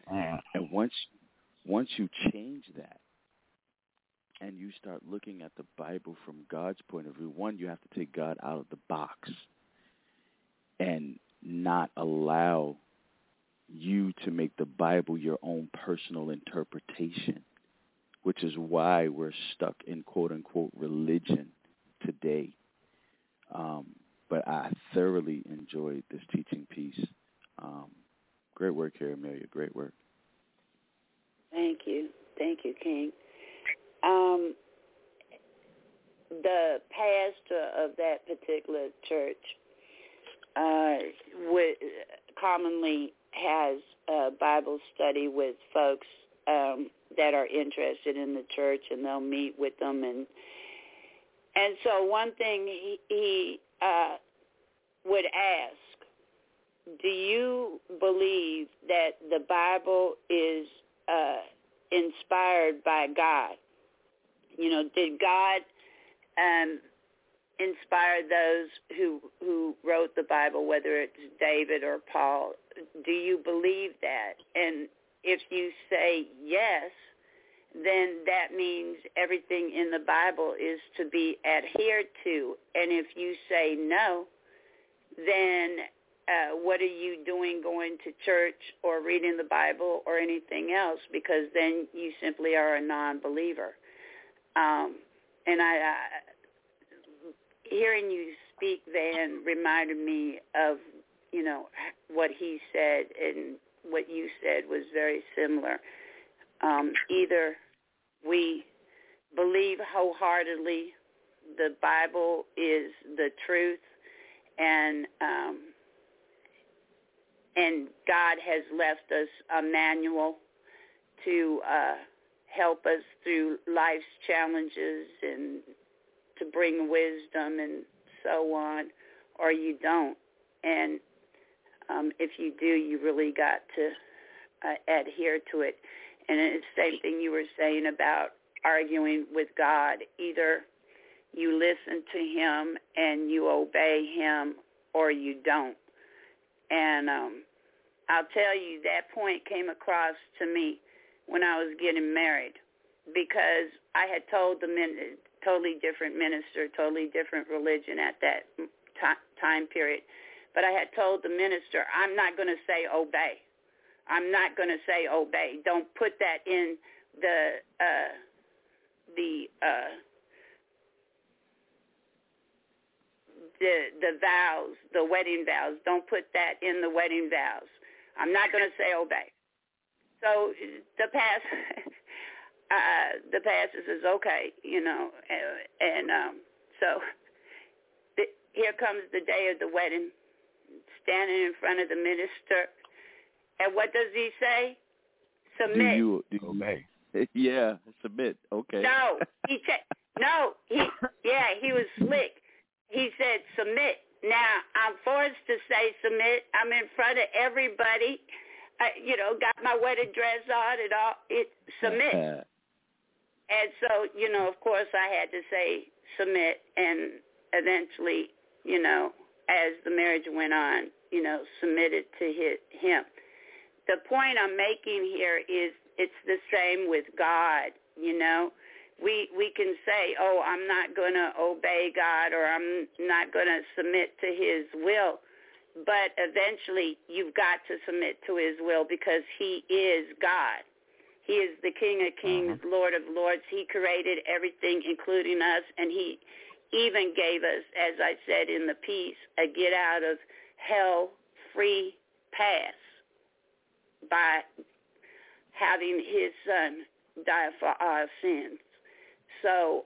And once you change that and you start looking at the Bible from God's point of view, one, you have to take God out of the box and not allow you to make the Bible your own personal interpretation, which is why we're stuck in quote-unquote religion today. But I thoroughly enjoyed this teaching piece. Great work here, Amelia. Great work. Thank you. Thank you, King. The pastor of that particular church commonly has a Bible study with folks that are interested in the church, and they'll meet with them. And so one thing he would ask, do you believe that the Bible is inspired by God? You know, did God inspire those who wrote the Bible, whether it's David or Paul? Do you believe that? And if you say yes, then that means everything in the Bible is to be adhered to. And if you say no, then what are you doing going to church or reading the Bible or anything else? Because then you simply are a non-believer. And I hearing you speak then reminded me of, you know, what he said, and what you said was very similar. Either we believe wholeheartedly the Bible is the truth, and God has left us a manual to help us through life's challenges and to bring wisdom and so on, or you don't. And if you do, you really got to adhere to it. And it's the same thing you were saying about arguing with God. Either you listen to him and you obey him, or you don't. And I'll tell you, that point came across to me when I was getting married, because I had told the totally different minister, totally different religion at that time period. But I had told the minister, I'm not going to say obey. I'm not going to say obey. Don't put that in the vows, the wedding vows. Don't put that in the wedding vows. I'm not going to say obey. So the pastor says, okay, you know, so here comes the day of the wedding, standing in front of the minister, and what does he say? Submit. Do you obey? Yeah, submit. Okay. No, he was slick. He said submit. Now I'm forced to say submit. I'm in front of everybody. Got my wedding dress on and all. Submit. And so, of course, I had to say submit, and eventually, as the marriage went on, submitted to him. The point I'm making here is it's the same with God. We can say, oh, I'm not going to obey God, or I'm not going to submit to his will. But eventually you've got to submit to his will, because he is God. He is the King of Kings, Lord of Lords. He created everything, including us, and he even gave us, as I said in the piece, a get out of hell free pass by having his son die for our sins. So,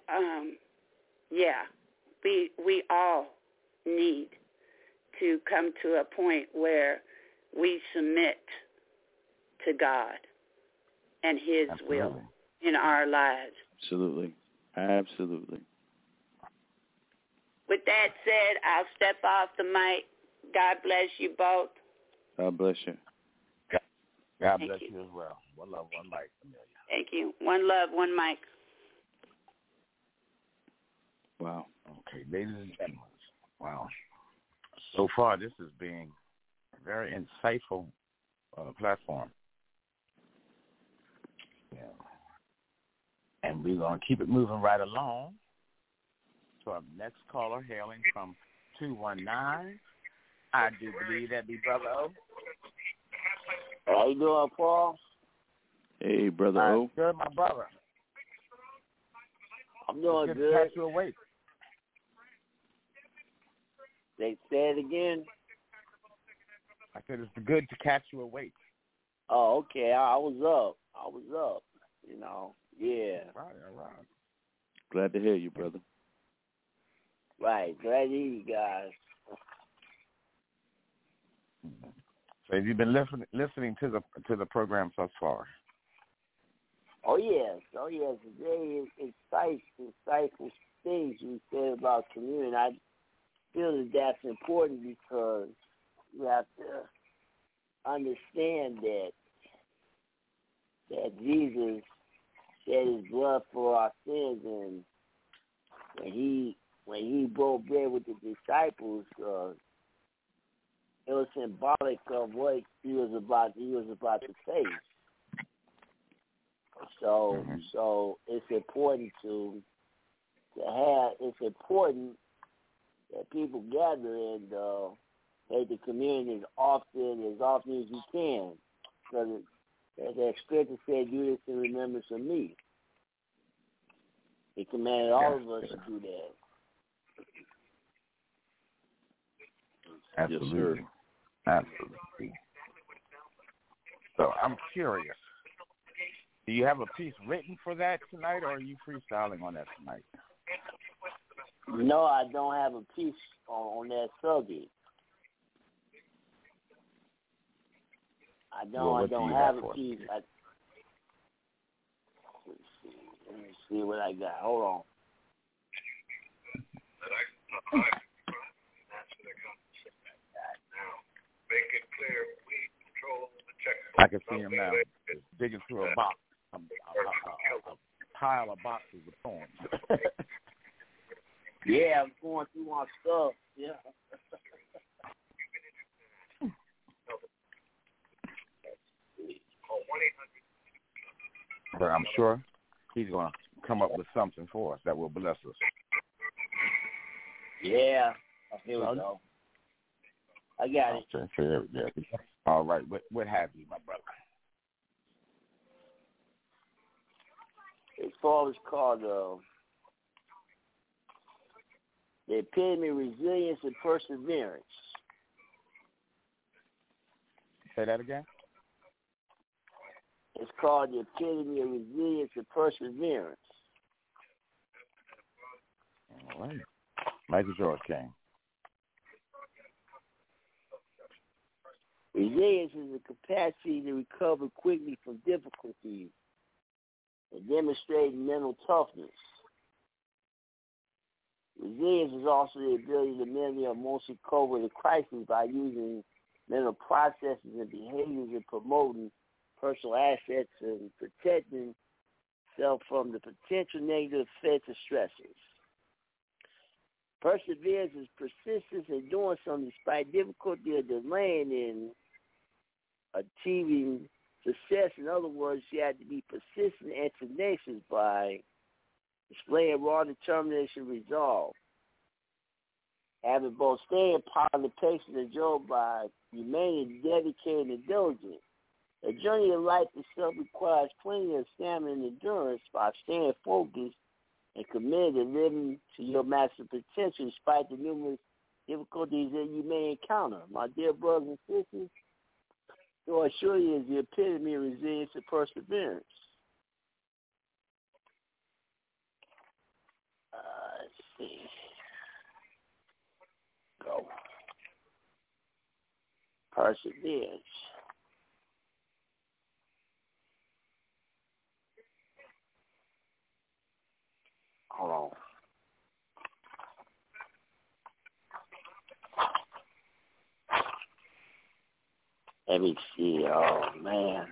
we all need to come to a point where we submit to God and his will in our lives. Absolutely. Absolutely. With that said, I'll step off the mic. God bless you both. God bless you. God bless you as well. One love, one mic, Amelia. Thank you. One love, one mic. Wow. Okay, ladies and gentlemen. Wow. So far, this is being a very insightful platform. we're going to keep it moving right along. So our next caller hailing from 219. I do believe that be Brother O. How you doing, Paul? Hey, Brother O. Good, my brother. I'm doing good. Good. To catch you awake. They say it again. I said it's good to catch you awake. Oh, okay. I was up. You know. Yeah. All right. Glad to hear you, brother. Right. Glad to hear you guys. So have you been listening to the program thus far? Oh yes. Very insightful things you said about communion. I feel that that's important because you have to understand that Jesus shed his blood for our sins, and when he broke bread with the disciples, it was symbolic of what he was about to face. So it's important that people gather and take the communion as often as you can, because the Scripture said, "Do this in remembrance of me." He commanded all of us to do that. Absolutely. Yes, absolutely. So I'm curious. Do you have a piece written for that tonight, or are you freestyling on that tonight? No, I don't have a piece on that subject. I don't have a piece. Let me see what I got. Hold on. I can see him now. He's digging through a box, a pile of boxes of poems. Yeah, I'm going through my stuff. Yeah. But I'm sure he's going to come up with something for us that will bless us. Yeah. Here we go. I got it. Okay, yeah. All right. What have you, my brother? It's called The Epitome of Resilience and Perseverance. Say that again? It's called The Epitome of Resilience and Perseverance. All right. Michael George King. Resilience is the capacity to recover quickly from difficulties and demonstrate mental toughness. Resilience is also the ability to mentally or emotionally cope with a crisis by using mental processes and behaviors and promoting personal assets and protecting self from the potential negative effects of stressors. Perseverance is persistence in doing something despite difficulty or delaying in achieving success. In other words, you have to be persistent and tenacious by displaying raw determination and resolve. Having both staying power and patience and joy by remaining dedicated and diligent. A journey of life itself requires plenty of stamina and endurance by staying focused and committed to living to your maximum potential despite the numerous difficulties that you may encounter. My dear brothers and sisters, so I assure you is the epitome of resilience and perseverance. Let's see. Go. Perseverance. Hold on. Let me see. Oh, man.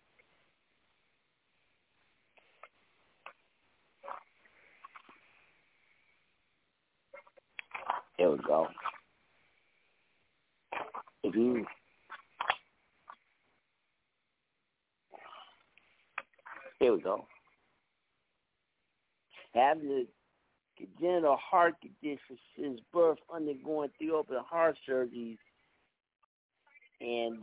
Here we go. Here we go. having a congenital heart condition since birth, undergoing 3 open heart surgeries, and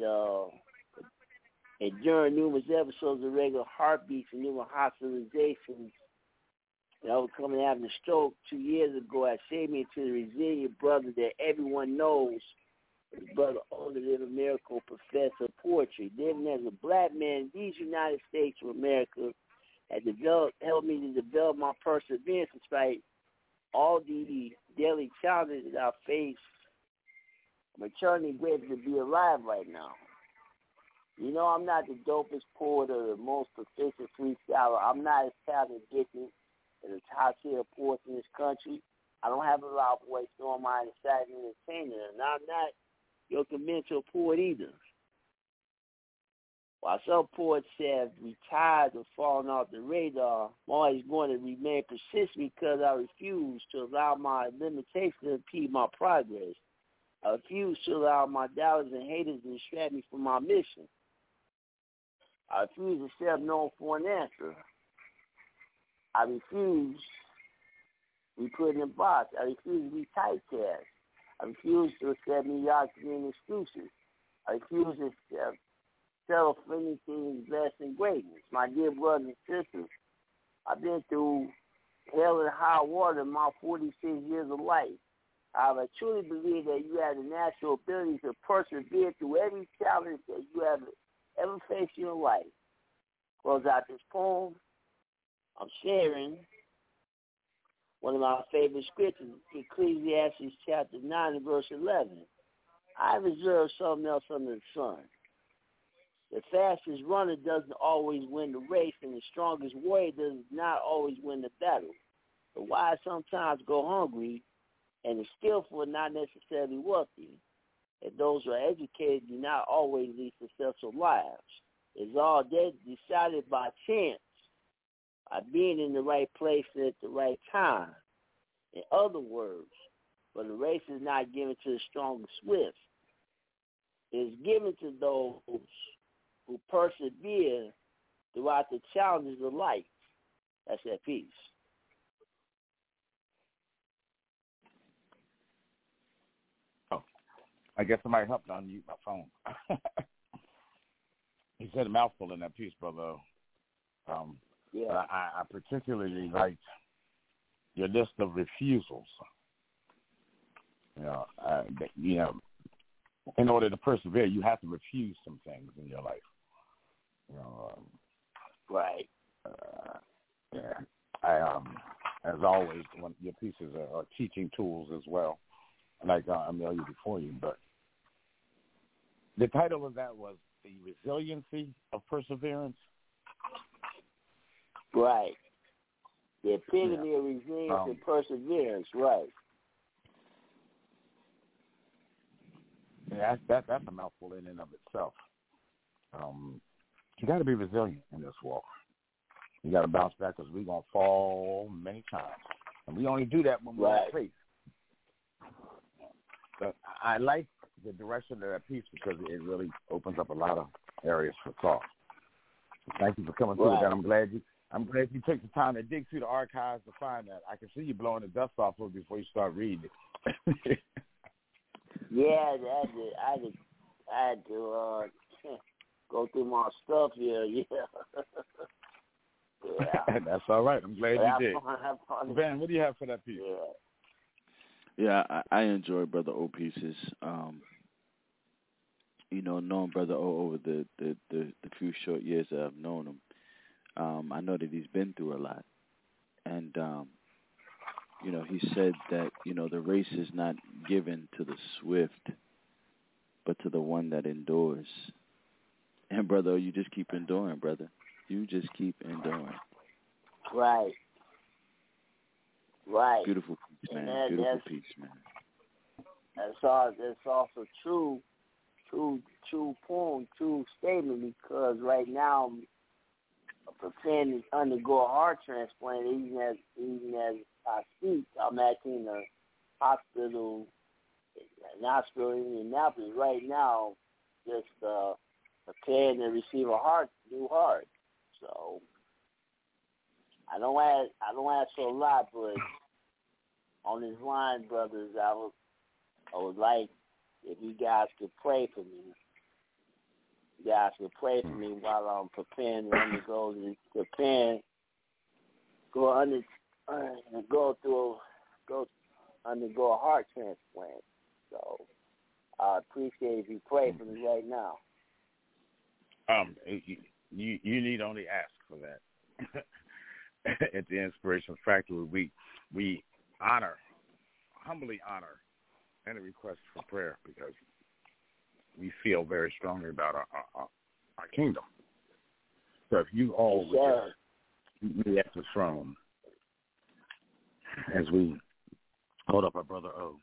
during numerous episodes of regular heartbeats and numerous hospitalizations, and overcoming having a stroke 2 years ago, has saved me to the resilient brother that everyone knows. His brother, older than a miracle professor of poetry, living as a black man in these United States of America, has helped me to develop my perseverance despite all the daily challenges that I face. I'm eternally grateful to be alive right now. You know, I'm not the dopest poet or the most proficient freestyler. I'm not as talented gifted as the top tier poets in this country. I don't have a loud voice, nor am I an exciting entertainer, and I'm not your conventional poet either. While some poets have retired or fallen off the radar, I'm always going to remain persistent because I refuse to allow my limitations to impede my progress. I refuse to allow my doubters and haters to distract me from my mission. I refuse to accept no for an answer. I refuse to be put in a box. I refuse to be typecast. I refuse to accept mediocrity and excuses. I refuse to accept settle for anything less than greatness. My dear brothers and sisters, I've been through hell and high water in my 46 years of life. I truly believe that you have the natural ability to persevere through every challenge that you have ever faced in your life. Close out this poem. I'm sharing one of my favorite scriptures, Ecclesiastes chapter 9 and verse 11. I reserved something else under the sun. The fastest runner doesn't always win the race, and the strongest warrior does not always win the battle. The wise sometimes go hungry, and the skillful are not necessarily wealthy. And those who are educated do not always lead successful lives. It's all decided by chance, by being in the right place at the right time. In other words, but the race is not given to the strong and swift. It is given to those who persevere throughout the challenges of life. That's that piece. Oh, I guess somebody helped unmute my phone. He said a mouthful in that piece, brother. Yeah. I particularly liked your list of refusals. You know, in order to persevere, you have to refuse some things in your life. Right. Yeah. As always, your pieces are teaching tools as well, like Amelia before you. But the title of that was The Resiliency of Perseverance. Right. The epitome of resilience and perseverance, right. Yeah, that's a mouthful in and of itself. You got to be resilient in this walk. You got to bounce back because we're going to fall many times. And we only do that when we're in faith. But I like the direction of that piece because it really opens up a lot of areas for thought. Thank you for coming through that. I'm glad you took the time to dig through the archives to find that. I can see you blowing the dust off of it before you start reading it. Yeah, I had to go through my stuff here. Yeah. Yeah. That's all right. I'm glad you did. Van, what do you have for that piece? Yeah, I enjoy Brother O pieces. Knowing Brother O over the few short years that I've known him, I know that he's been through a lot. And, he said that, the race is not given to the swift, but to the one that endures. And, brother, you just keep enduring, brother. You just keep enduring. Right. Right. Beautiful piece, man. Beautiful piece, man. That's also true poem, true statement, because right now I'm preparing to undergo a heart transplant. Even as I speak, I'm actually in a hospital in Indianapolis right now, just preparing to receive a new heart. So I don't ask for a lot, but on this line, brothers, I would like if you guys could pray for me. You guys could pray for me while I'm preparing to undergo undergo a heart transplant. So I appreciate if you pray for me right now. You need only ask for that. At the Inspiration Factory, we humbly honor any request for prayer because we feel very strongly about our kingdom. So if you all would just be at the throne as we hold up our brother O.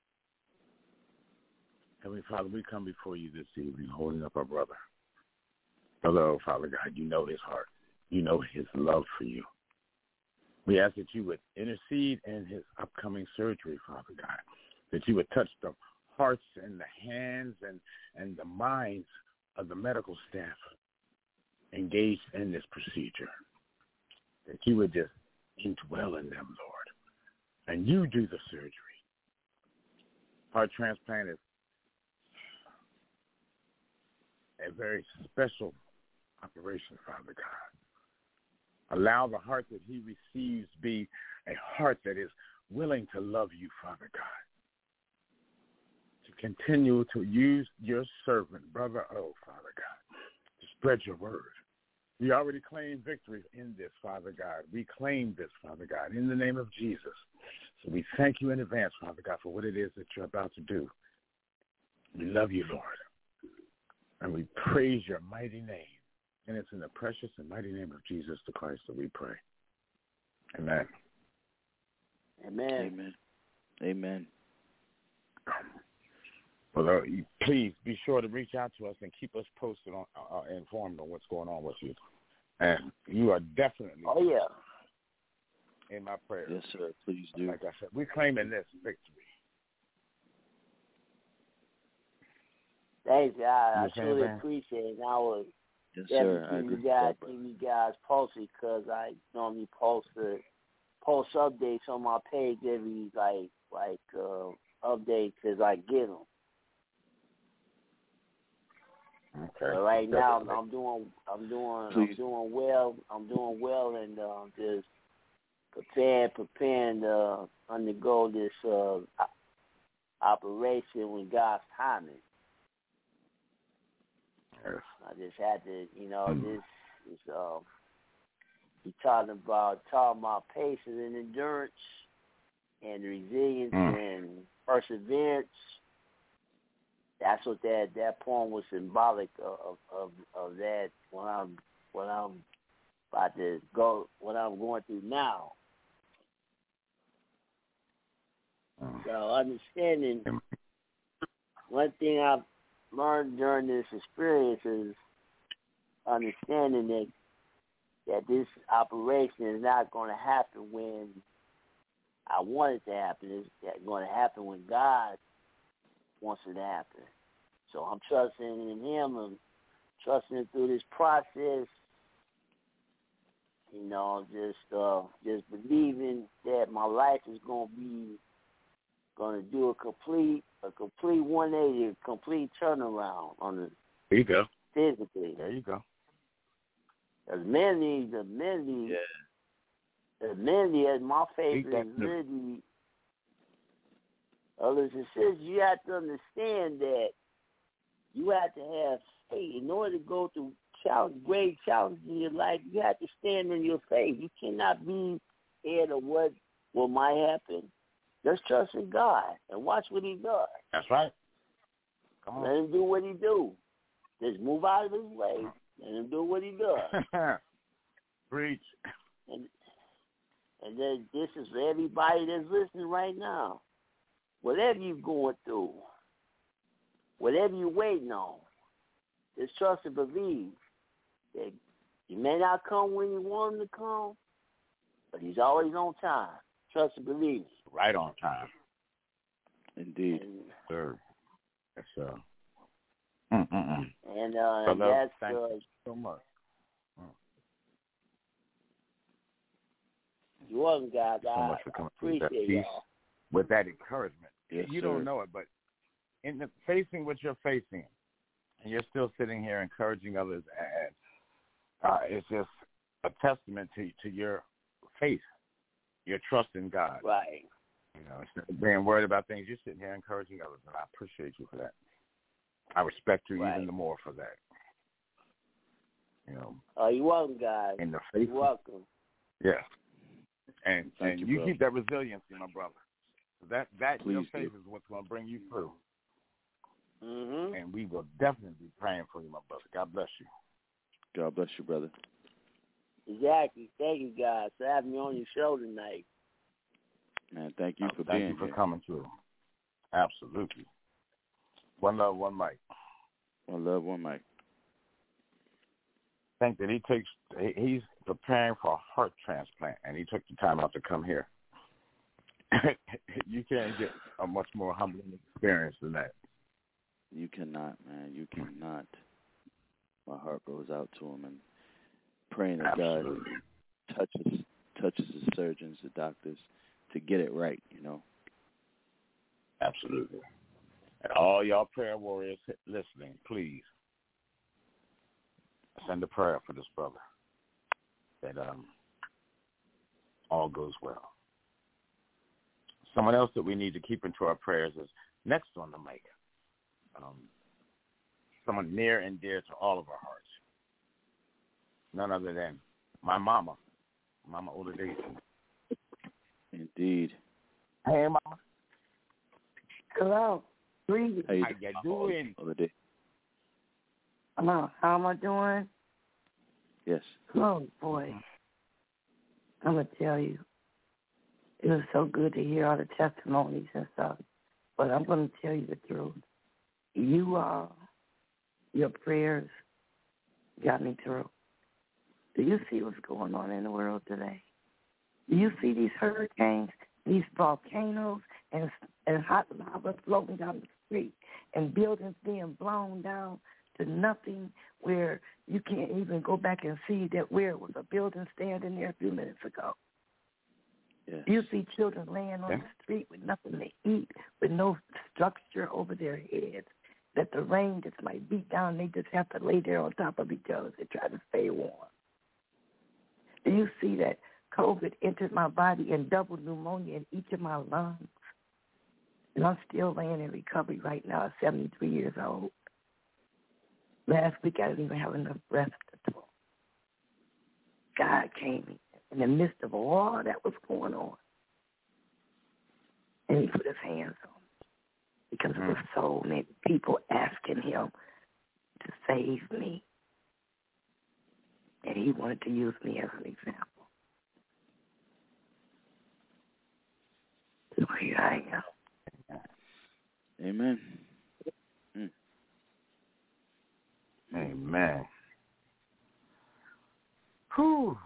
Heavenly Father, we come before you this evening holding up our brother. Brother O, Father God, you know his heart. You know his love for you. We ask that you would intercede in his upcoming surgery, Father God, that you would touch the hearts and the hands and the minds of the medical staff engaged in this procedure, that you would just indwell in them, Lord, and you do the surgery. Heart transplant is a very special operation, Father God. Allow the heart that he receives be a heart that is willing to love you, Father God. To continue to use your servant, Brother O, Father God, to spread your word. We already claim victory in this, Father God. We claim this, Father God, in the name of Jesus. So we thank you in advance, Father God, for what it is that you're about to do. We love you, Lord. And we praise your mighty name. And it's in the precious and mighty name of Jesus the Christ that we pray. Amen. Amen. Amen. Amen. Well, please be sure to reach out to us and keep us posted on, informed on what's going on with you. And you are definitely in my prayers. Yes, sir. Please do. Like I said, we're claiming this victory. Thanks, I truly appreciate it. And I would keep you guys posted because I normally post updates on my page every updates as I get them. Okay. But right now, I'm doing well. I'm doing well, and just preparing to undergo this operation with God's timing. Yes. I just had to, this is we talking about patience and endurance and resilience and perseverance. That's what that poem was symbolic of that what I'm about to go, what I'm going through now. So understanding, one thing I've learned during this experience is understanding that this operation is not going to happen when I want it to happen. It's going to happen when God wants it to happen. So I'm trusting in Him and trusting through this process. Just believing that my life is going to do a complete 180, a complete turnaround on the. There you go. Physically. There you go. The amenity as my favorite is really. Others and sisters, you have to understand that you have to have faith in order to go through great challenges in your life. You have to stand in your faith. You cannot be scared of what might happen. Just trust in God and watch what He does. That's right. Come on. Let Him do what He do. Just move out of His way. Let Him do what He does. Preach. And then this is for everybody that's listening right now. Whatever you're going through, whatever you're waiting on, just trust and believe that He may not come when you want Him to come, but He's always on time. Trust and believe. Right on time. Indeed. Sir. Yes, sir. And that's thank you so much. You're welcome, guys. So much for coming appreciate with that peace, y'all. with that encouragement. Yes, you sir. don't know it, but in the facing what you're facing, and you're still sitting here encouraging others, and it's just a testament to your faith, your trust in God. Right. Instead of being worried about things, you're sitting here encouraging others, and I appreciate you for that. I respect you even more for that. Oh, you're welcome, guys. In the faith. You're welcome. Yes. And Thank you you, keep that resiliency, my brother. That your Please faith do. is what's going to bring you through. Mm-hmm. And we will definitely be praying for you, my brother. God bless you. God bless you, brother. Exactly. Thank you, guys, for having me on your show tonight. Man, thank you for Thank being you for here. coming through. Absolutely. One love, one mic. One love, one mic. Think that he's preparing for a heart transplant, and he took the time out to come here. You can't get a much more humbling experience than that. You cannot, man. You cannot. My heart goes out to him, and praying that Absolutely. God touches the surgeons, the doctors, to get it right, Absolutely. And all y'all prayer warriors listening, please send a prayer for this brother, that all goes well. Someone else that we need to keep into our prayers is next on the mic. Someone near and dear to all of our hearts. None other than my Mama Oda Daisy. Indeed. Hey, Mama. Hello. Greetings. How you doing? How am I doing? Yes. Oh, boy. I'm going to tell you, it was so good to hear all the testimonies and stuff, but I'm going to tell you the truth. Your prayers got me through. Do you see what's going on in the world today? Do you see these hurricanes, these volcanoes, and hot lava floating down the street, and buildings being blown down to nothing, where you can't even go back and see that where was a building standing there a few minutes ago? Yes. You see children laying on the street with nothing to eat, with no structure over their heads, that the rain just might beat down. They just have to lay there on top of each other to try to stay warm. Do you see that COVID entered my body and double pneumonia in each of my lungs? And I'm still laying in recovery right now at 73 years old. Last week I didn't even have enough breath to talk. God came in the midst of all that was going on, and he put his hands on me, because there were so many people asking him to save me, and he wanted to use me as an example. So here I am. Amen. Amen. Whew.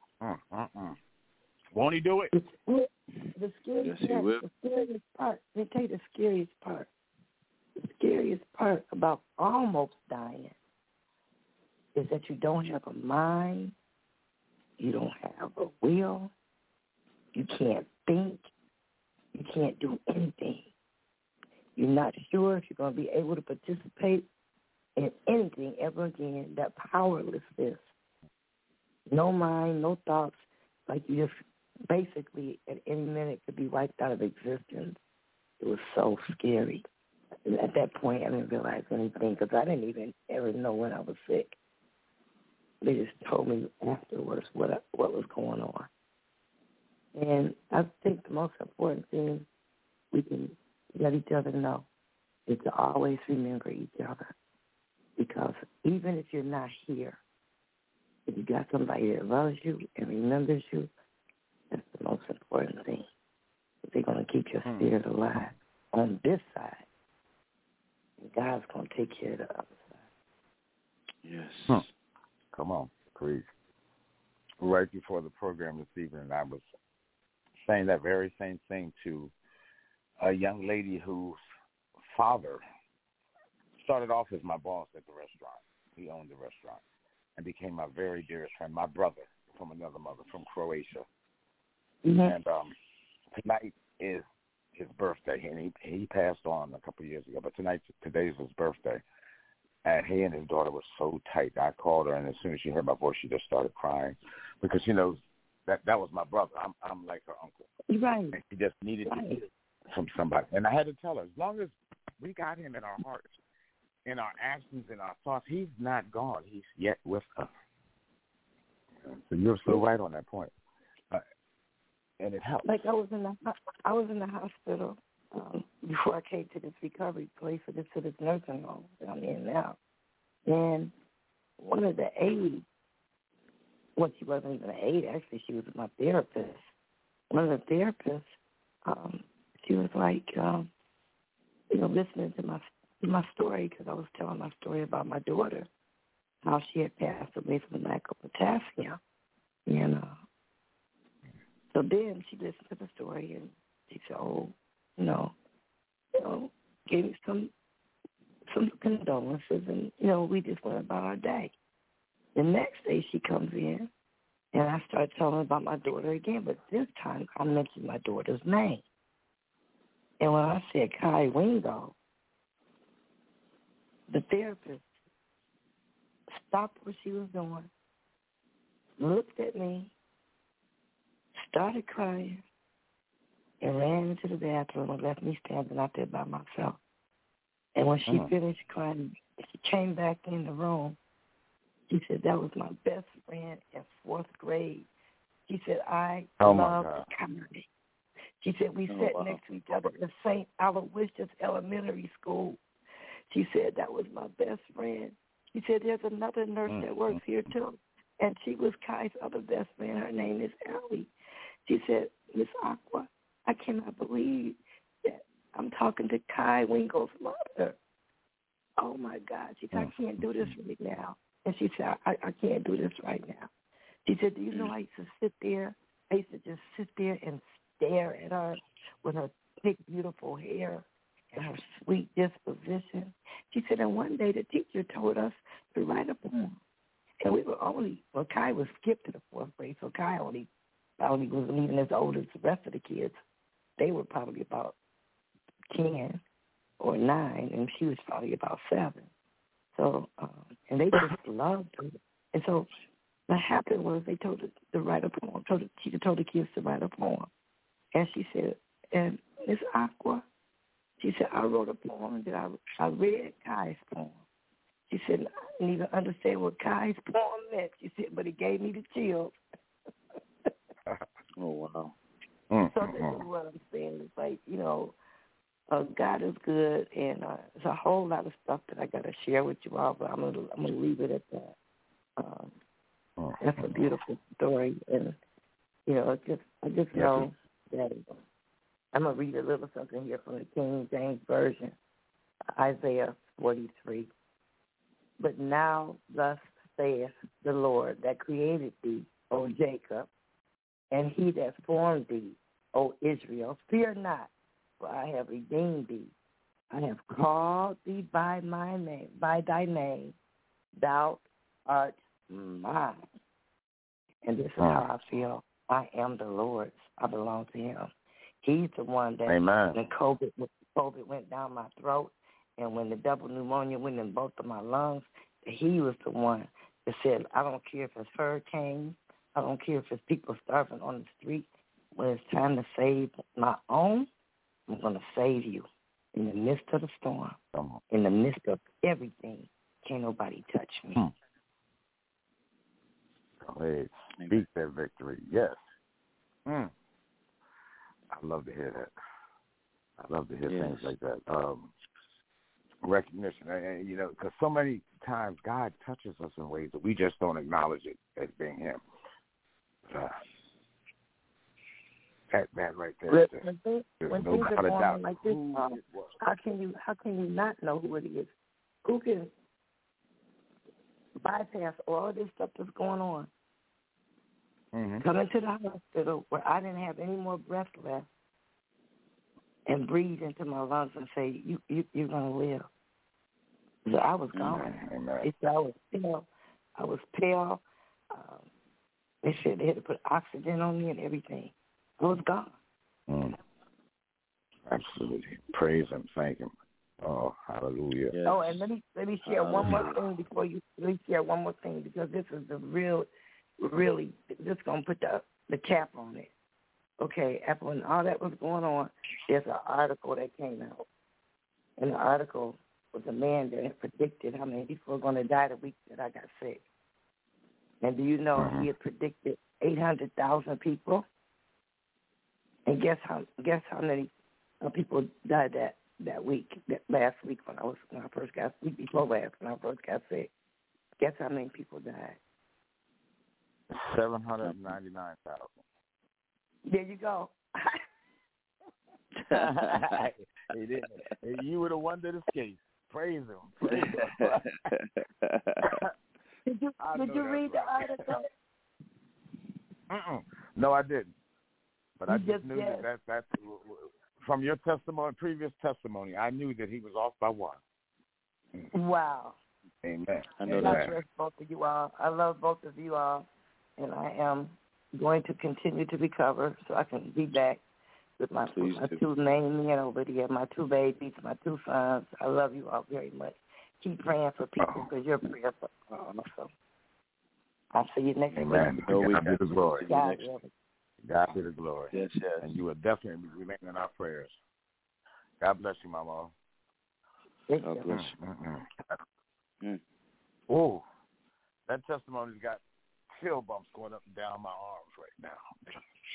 Won't he do it? The scariest Yes, he will. The scariest part. Let me tell you the scariest part. The scariest part about almost dying is that you don't have a mind, you don't have a will, you can't think, you can't do anything. You're not sure if you're going to be able to participate in anything ever again. That powerlessness. No mind, no thoughts, like you just basically at any minute could be wiped out of existence. It was so scary. And at that point, I didn't realize anything because I didn't even ever know when I was sick. They just told me afterwards what was going on. And I think the most important thing we can let each other know is to always remember each other. Because even if you're not here, if you got somebody that loves you and remembers you, that's the most important thing. They're going to keep your spirit alive on this side. And God's going to take care of the other side. Yes. Come on, please. Right before the program this evening, I was saying that very same thing to a young lady whose father started off as my boss at the restaurant. He owned the restaurant and became my very dearest friend, my brother from another mother, from Croatia. Mm-hmm. And tonight is his birthday, and he passed on a couple of years ago. But today's his birthday, and he and his daughter were so tight. I called her, and as soon as she heard my voice, she just started crying because she knows that was my brother. I'm like her uncle. Right. And she just needed to hear from somebody. And I had to tell her, as long as we got him in our hearts, in our actions, in our thoughts, he's not gone. He's yet with us. So you're so right on that point. And it helps. Like I was in the hospital before I came to this recovery place to this nursing home that I'm in now. And one of the aides, well, she wasn't even an aide, actually, she was my therapist. One of the therapists, she was like, listening to my story, because I was telling my story about my daughter, how she had passed away from lack of potassium. And so then she listened to the story, and she said, gave me some condolences, and, we just went about our day. The next day she comes in, and I started telling her about my daughter again, but this time I mentioned my daughter's name. And when I said Kai Wingo, the therapist stopped what she was doing, looked at me, started crying, and ran into the bathroom and left me standing out there by myself. And when she finished crying, she came back in the room. She said, that was my best friend in 4th grade. She said, I love Kai. She said, we sat next to each other in St. Aloysius Elementary School. She said, that was my best friend. She said, there's another nurse that works here, too. And she was Kai's other best friend. Her name is Allie. She said, Miss Aqua, I cannot believe that I'm talking to Kai Wingo's mother. Oh, my God. She said, I can't do this right now. And she said, I can't do this right now. She said, do you know I used to sit there? I used to just sit there and stare at her with her thick, beautiful hair and her sweet disposition. She said, and one day the teacher told us to write a poem. And we were Kai was skipped to the 4th grade, so Kai only wasn't even as old as the rest of the kids. They were probably about 10 or 9, and she was probably about 7. So, and they just loved her. And so what happened was they told her to write a poem. She told the kids to write a poem. And she said, and Miss Aqua, she said, I wrote a poem that I read Kai's poem. She said, I didn't even understand what Kai's poem meant. She said, but it gave me the chills. Oh, wow. So this is what I'm saying. It's like, God is good, and there's a whole lot of stuff that I got to share with you all, but I'm gonna leave it at that. That's a beautiful story, and I just know that I'm gonna read a little something here from the King James Version, Isaiah 43. But now thus saith the Lord that created thee, O Jacob, and he that formed thee, O Israel, fear not, for I have redeemed thee. I have called thee by my name, by thy name. Thou art mine. And this is how I feel. I am the Lord's. I belong to him. He's the one that when COVID went down my throat, and when the double pneumonia went in both of my lungs, he was the one that said, I don't care if it's hurricanes. I don't care if it's people starving on the street. When it's time to save my own, I'm going to save you. In the midst of the storm, in the midst of everything, can't nobody touch me. Hey, speak that victory. Yes. I love to hear that. I love to hear things like that. Recognition, because so many times God touches us in ways that we just don't acknowledge it as being him. That right there. When things are going on like this, how can you not know who it is? Who can bypass all this stuff that's going on? Come into the hospital where I didn't have any more breath left and breathe into my lungs and say, you're going to live. So I was gone. They said I was pale. They said they had to put oxygen on me and everything. It was gone. Absolutely. Praise Him. Thank Him. Oh, hallelujah. Yes. Oh, and let me share one more thing before you. Let me share one more thing because this is the really, this is going to put the cap on it. Okay, after when all that was going on, there's an article that came out. And the article was a man that had predicted how many people were going to die the week that I got sick. And do you know he had predicted 800,000 people? And guess how many people died that week, that last week when I first got week before last when I first got sick. Guess how many people died? 799,000. There you go. He didn't. You were the one that escaped. Praise Him. Praise Him. Did you read the article? No, I didn't. But I just knew that's from your testimony, previous testimony. I knew that he was off by one. Wow. Amen. I know that. I trust both of you all. I love both of you all, and I am going to continue to recover so I can be back with my two main men over there, my two babies, my two sons. I love you all very much. Keep praying for people because you're praying for so I'll see you next week. God be the glory. God be the glory. Yes. And you will definitely remain in our prayers. God bless you, Mama. God bless you. Oh, that testimony's got chill bumps going up and down my arms right now.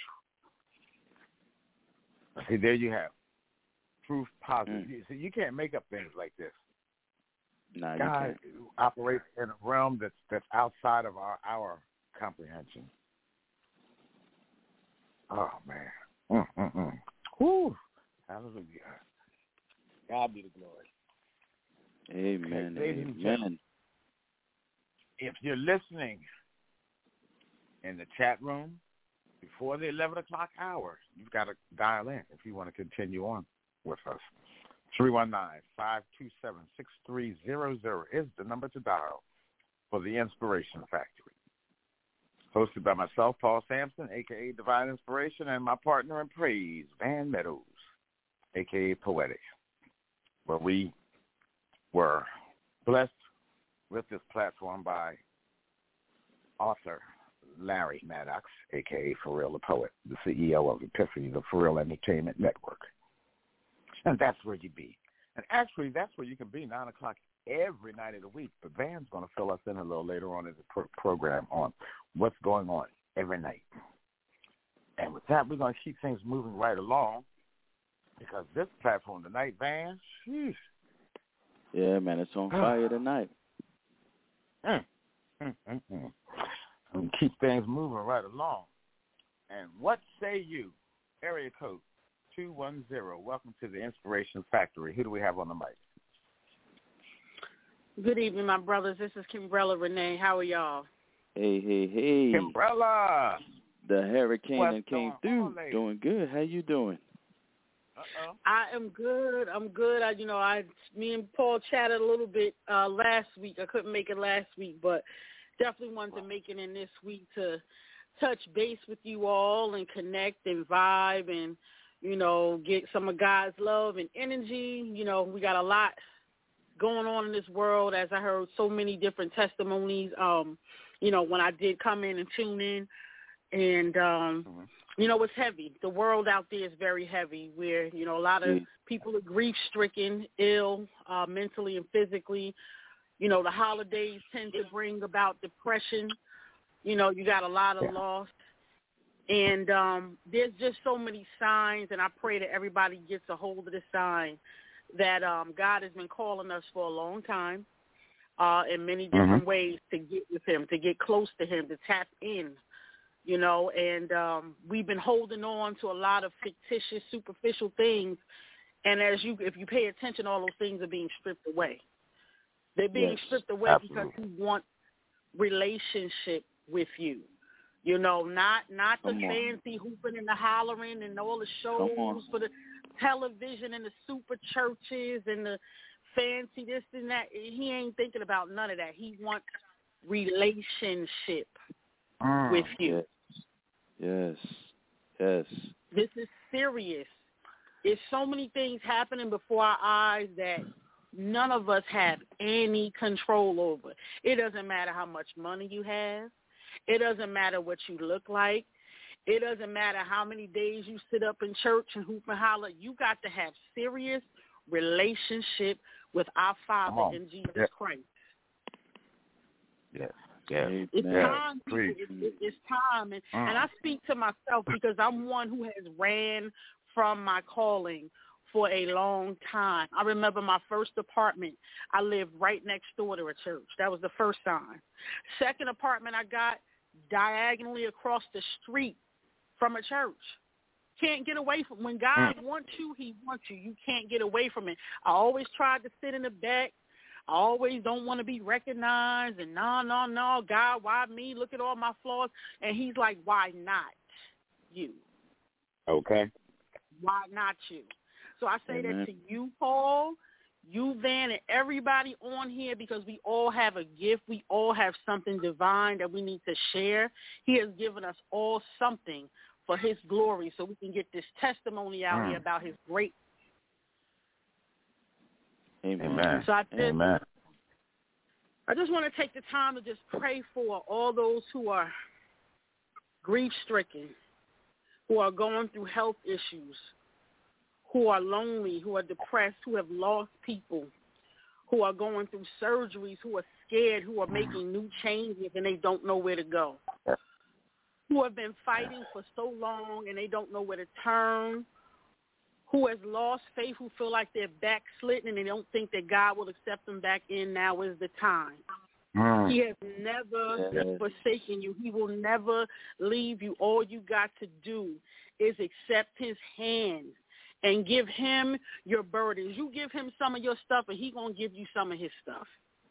See, there you have proof positive. See, you can't make up things like this. No, God operates in a realm that's outside of our comprehension. Oh man. Whew. Hallelujah. God be the glory. Amen. Okay, Amen. If you're listening in the chat room before the 11 o'clock hour, you've got to dial in if you want to continue on with us. 319-527-6300 is the number to dial for the Inspiration Factory. Hosted by myself, Paul Sampson, a.k.a. Divine Inspiration, and my partner in praise, Van Meadows, a.k.a. Poetic, where we were blessed with this platform by author Larry Maddox, a.k.a. For Real the Poet, the CEO of Epiphany, the For Real Entertainment Network. And that's where you be. And actually, that's where you can be 9 o'clock every night of the week. But Van's going to fill us in a little later on in the program on what's going on every night. And with that, we're going to keep things moving right along because this platform tonight, Van, sheesh. Yeah, man, it's on fire tonight. And keep things moving right along. And what say you? Area code 210. Welcome to the Inspiration Factory. Who do we have on the mic? Good evening, my brothers. This is Kimbrella Renee. How are y'all? Hey. Kimbrella. The hurricane that came through. Doing good. How you doing? I am good. I'm good. Me and Paul chatted a little bit last week. I couldn't make it last week, but definitely wanted to make it in this week to touch base with you all and connect and vibe and, get some of God's love and energy. We got a lot going on in this world, as I heard so many different testimonies, when I did come in and tune in. And, it's heavy. The world out there is very heavy where, a lot of people are grief-stricken, ill, mentally and physically. The holidays tend to bring about depression. You got a lot of loss. And there's just so many signs, and I pray that everybody gets a hold of the sign that God has been calling us for a long time in many different ways to get with him, to get close to him, to tap in, and we've been holding on to a lot of fictitious, superficial things. And if you pay attention, all those things are being stripped away. They're being stripped away because he wants relationship with you. Not the fancy hooping and the hollering and all the shows for the television and the super churches and the fancy this and that. He ain't thinking about none of that. He wants relationship with you. Yes. Yes. This is serious. There's so many things happening before our eyes that none of us have any control over. It doesn't matter how much money you have. It doesn't matter what you look like. It doesn't matter how many days you sit up in church and hoop and holler. You got to have serious relationship with our Father in Jesus Christ. Yes. Yes. It's time. It's time. And I speak to myself because I'm one who has ran from my calling for a long time. I remember my first apartment. I lived right next door to a church. That was the first time. Second apartment I got diagonally across the street from a church. Can't get away from when God wants you, he wants you. You can't get away from it. I always tried to sit in the back. I always don't want to be recognized. And no, God, why me? Look at all my flaws. And he's like, why not you? Okay. Why not you? So I say that to you, Paul, you, Van, and everybody on here, because we all have a gift. We all have something divine that we need to share. He has given us all something for his glory so we can get this testimony out here about his great. Amen. So I just want to take the time to just pray for all those who are grief-stricken, who are going through health issues, who are lonely, who are depressed, who have lost people, who are going through surgeries, who are scared, who are making new changes and they don't know where to go, who have been fighting for so long and they don't know where to turn, who has lost faith, who feel like they're backslidden and they don't think that God will accept them back in. Now is the time. He has never forsaken you. He will never leave you. All you got to do is accept his hand and give him your burdens. You give him some of your stuff and he's going to give you some of his stuff.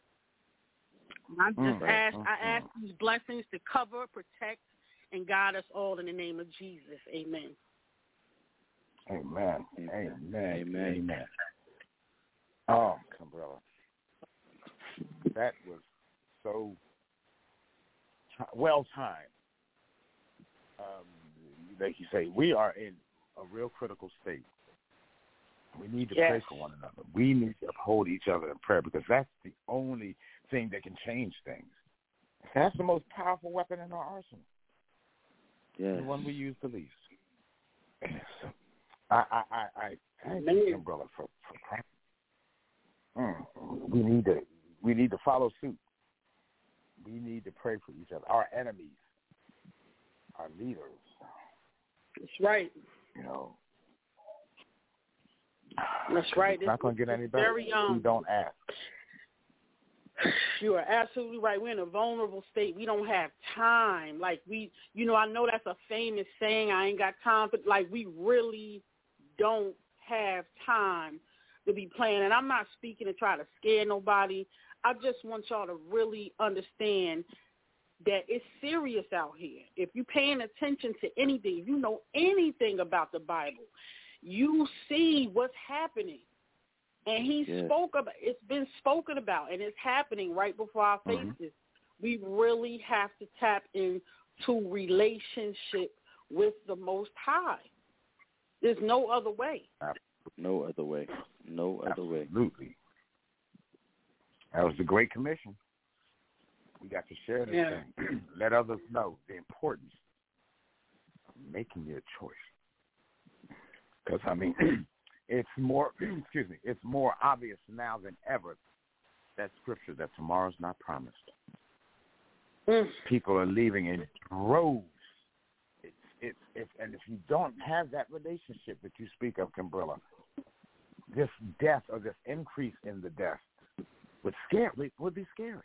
I ask these blessings to cover, protect, and guide us all in the name of Jesus. Amen. Amen. Amen. Oh, Kimbrella. That was so well timed. Like you say, we are in a real critical state. We need to pray for one another. We need to uphold each other in prayer because that's the only thing that can change things. That's the most powerful weapon in our arsenal. Yes. The one we use the least. So I thank you, Kimbrella, for we need to follow suit. We need to pray for each other. Our enemies, our leaders. That's right. You know. That's right. It's not going to get any better. We don't ask. You are absolutely right. We're in a vulnerable state. We don't have time. Like I know that's a famous saying, I ain't got time, but like we really don't have time to be playing. And I'm not speaking to try to scare nobody. I just want y'all to really understand that it's serious out here. If you're paying attention to anything, if you know anything about the Bible, you see what's happening. And it's been spoken about, and it's happening right before our faces. We really have to tap into relationship with the Most High. There's no other way. No other way. Absolutely. That was the Great Commission. We got to share this thing. Let others know the importance of making your choice. Because, it's more, it's more obvious now than ever, that scripture that tomorrow's not promised. People are leaving in droves. And if you don't have that relationship that you speak of, Kimbrella, this death or this increase in the death would be scary.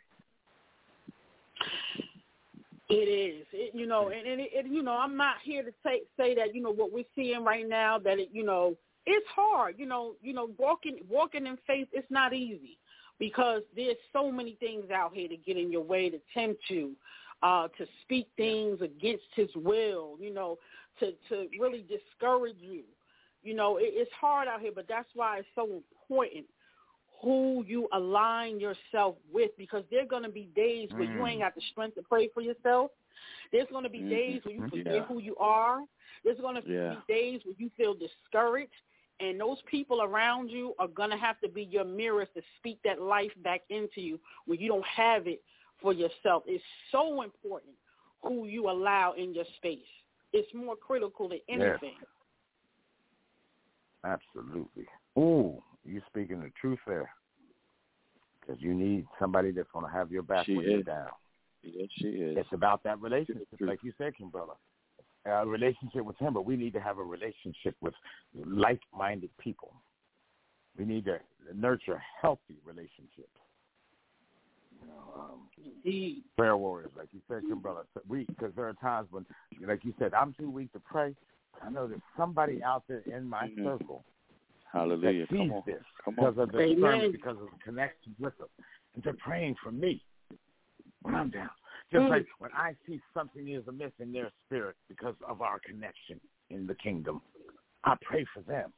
It is, I'm not here to say that, what we're seeing right now, that it's hard, walking in faith. It's not easy because there's so many things out here to get in your way, to tempt you, to speak things against his will, to really discourage you. It's hard out here, but that's why it's so important who you align yourself with, because there are going to be days where you ain't got the strength to pray for yourself. There's going to be days where you forget who you are. There's going to be days where you feel discouraged, and those people around you are going to have to be your mirrors to speak that life back into you when you don't have it for yourself. It's so important who you allow in your space. It's more critical than anything. Yes. Absolutely. Ooh, you're speaking the truth there. Because you need somebody that's going to have your back when you're down. Yes, she is. It's about that relationship, like you said, Kimbrella. A relationship with him, but we need to have a relationship with like-minded people. We need to nurture healthy relationships. Prayer warriors, like you said, Kimbrella. Because there are times when, like you said, I'm too weak to pray. I know there's somebody out there in my circle. Hallelujah. That sees this because of the service, because of the connection with them. And they're praying for me when I'm down. Just like when I see something is amiss in their spirit because of our connection in the kingdom, I pray for them.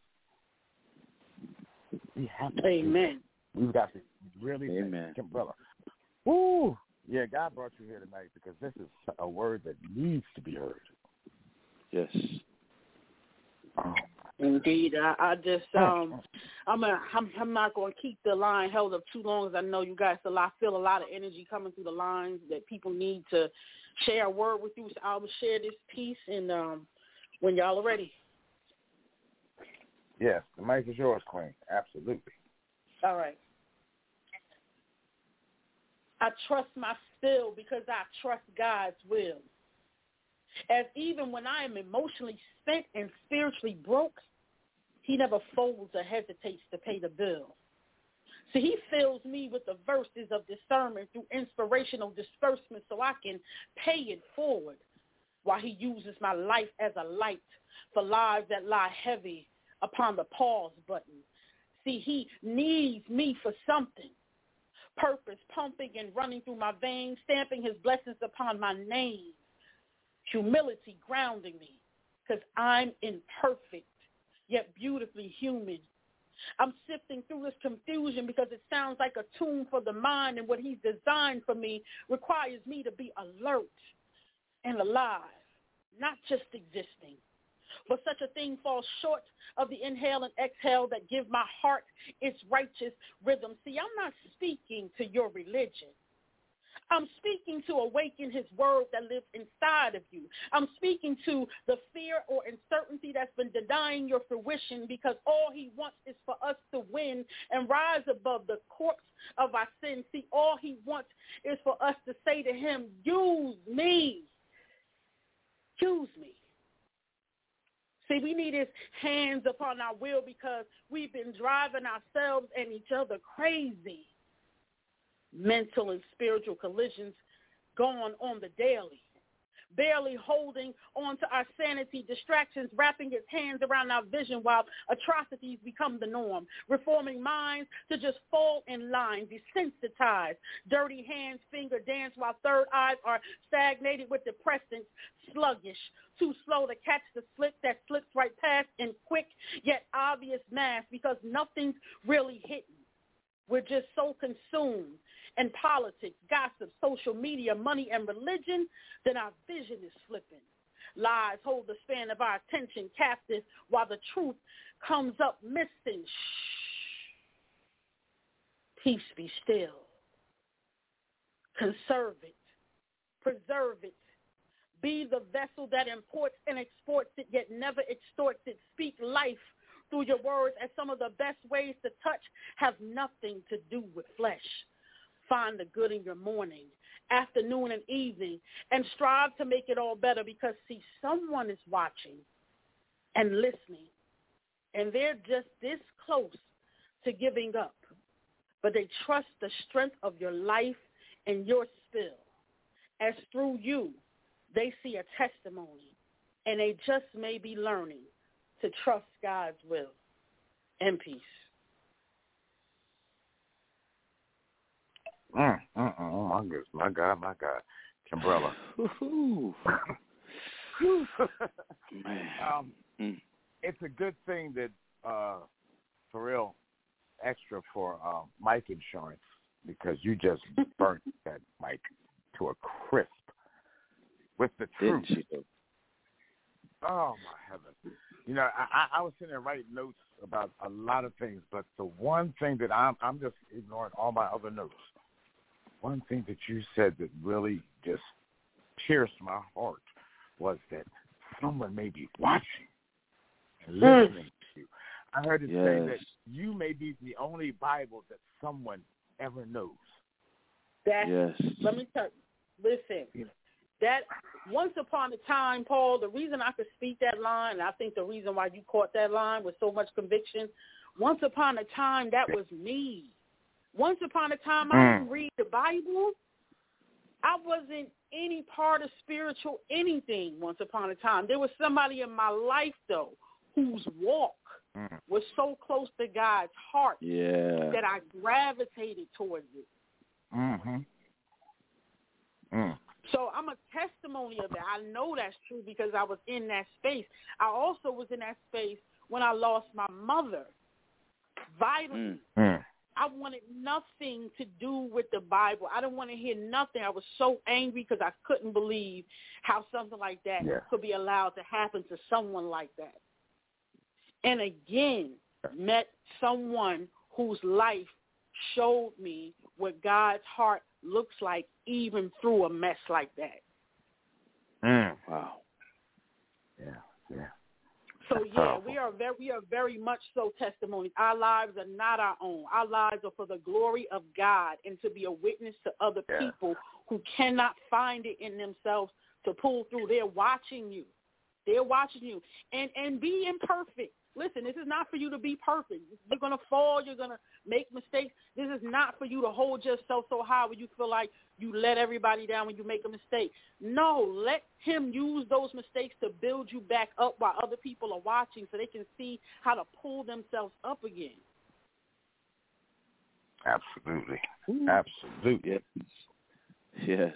We have to. Amen. We've got to really think, Kimbrella. Woo! Yeah, God brought you here tonight because this is a word that needs to be heard. Yes. Indeed, I just I'm not going to keep the line held up too long, as I know you guys feel a lot of energy coming through the lines that people need to share a word with you. So I will share this piece, and when y'all are ready. Yes, the mic is yours, Queen. Absolutely. All right. I trust my still because I trust God's will. As even when I am emotionally spent and spiritually broke, he never folds or hesitates to pay the bill. See, he fills me with the verses of discernment through inspirational disbursement so I can pay it forward while he uses my life as a light for lives that lie heavy upon the pause button. See, he needs me for something. Purpose pumping and running through my veins, stamping his blessings upon my name. Humility grounding me because I'm imperfect, yet beautifully human. I'm sifting through this confusion because it sounds like a tune for the mind, and what he's designed for me requires me to be alert and alive, not just existing. But such a thing falls short of the inhale and exhale that give my heart its righteous rhythm. See, I'm not speaking to your religion. I'm speaking to awaken his word that lives inside of you. I'm speaking to the fear or uncertainty that's been denying your fruition, because all he wants is for us to win and rise above the corpse of our sin. See, all he wants is for us to say to him, use me. Use me. See, we need his hands upon our will because we've been driving ourselves and each other crazy. Mental and spiritual collisions going on the daily, barely holding on to our sanity, distractions wrapping its hands around our vision while atrocities become the norm, reforming minds to just fall in line, desensitized, dirty hands finger dance while third eyes are stagnated with depressants, sluggish, too slow to catch the slip that slips right past in quick yet obvious mass because nothing's really hidden. We're just so consumed in politics, gossip, social media, money, and religion that our vision is flipping. Lies hold the span of our attention captive while the truth comes up missing. Shh. Peace be still. Conserve it. Preserve it. Be the vessel that imports and exports it, yet never extorts it. Speak life through your words, as some of the best ways to touch have nothing to do with flesh. Find the good in your morning, afternoon, and evening, and strive to make it all better because, see, someone is watching and listening, and they're just this close to giving up, but they trust the strength of your life and your spill, as through you they see a testimony, and they just may be learning to trust God's will and peace. Oh, my God. Kimbrella. It's a good thing that, for real, extra for mic insurance, because you just burnt that mic to a crisp. with the truth. Didn't she? Oh, my heaven. You know, I was sitting there writing notes about a lot of things, but the one thing that I'm just ignoring all my other notes. One thing that you said that really just pierced my heart was that someone may be watching and listening to you. I heard it say that you may be the only Bible that someone ever knows. Let me tell you, listen, that once upon a time, Paul, the reason I could speak that line, and I think the reason why you caught that line with so much conviction, once upon a time, that was me. Once upon a time, I didn't read the Bible. I wasn't any part of spiritual anything once upon a time. There was somebody in my life, though, whose walk was so close to God's heart that I gravitated towards it. So I'm a testimony of that. I know that's true because I was in that space. I also was in that space when I lost my mother violently. I wanted nothing to do with the Bible. I didn't want to hear nothing. I was so angry because I couldn't believe how something like that could be allowed to happen to someone like that. And again, met someone whose life showed me what God's heart looks like even through a mess like that. Wow. Yeah. So we are very much so testimonies. Our lives are not our own. Our lives are for the glory of God and to be a witness to other people who cannot find it in themselves to pull through. They're watching you. And be imperfect. Listen, this is not for you to be perfect. You're going to fall. You're going to make mistakes. This is not for you to hold yourself so high where you feel like you let everybody down when you make a mistake. No, let him use those mistakes to build you back up while other people are watching so they can see how to pull themselves up again. Absolutely. Yes.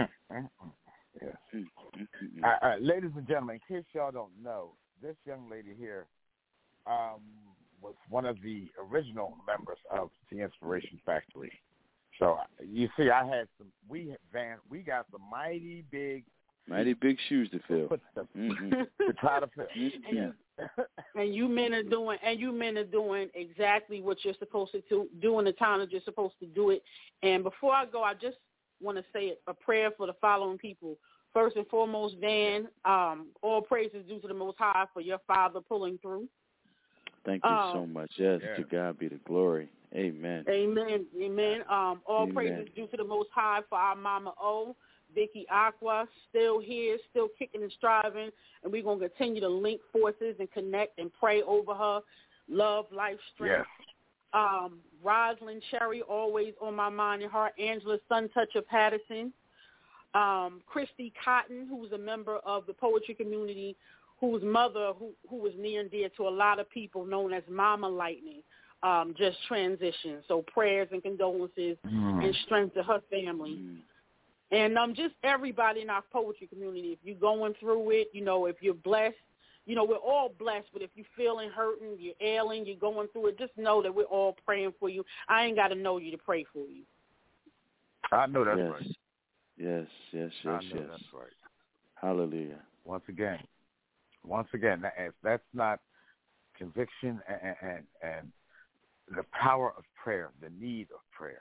Ladies and gentlemen, in case y'all don't know, this young lady here was one of the original members of the Inspiration Factory. So you see, we got some mighty big shoes to fill. To try to fill. And you men are doing exactly what you're supposed to do in the time that you're supposed to do it. And before I go, I just want to say a prayer for the following people. First and foremost, Van, all praise is due to the Most High for your father pulling through. Thank you so much. Yes, to God be the glory. Amen. All praise is due to the Most High for our Mama O, Vicky Aqua, still here, still kicking and striving, and we're going to continue to link forces and connect and pray over her. Love, life, strength. Yes. Rosalind Cherry, always on my mind and heart. Angela Suntoucher Patterson. Christy Cotton, who's a member of the poetry community, whose mother, who was near and dear to a lot of people, known as Mama Lightning, just transitioned. So prayers and condolences and strength to her family. And just everybody in our poetry community, if you're going through it, if you're blessed, we're all blessed, but if you're feeling hurting, you're ailing, you're going through it, just know that we're all praying for you. I ain't got to know you to pray for you. I know that's right. Yes. I know that's right. Hallelujah. Once again, that's not conviction and the power of prayer, the need of prayer.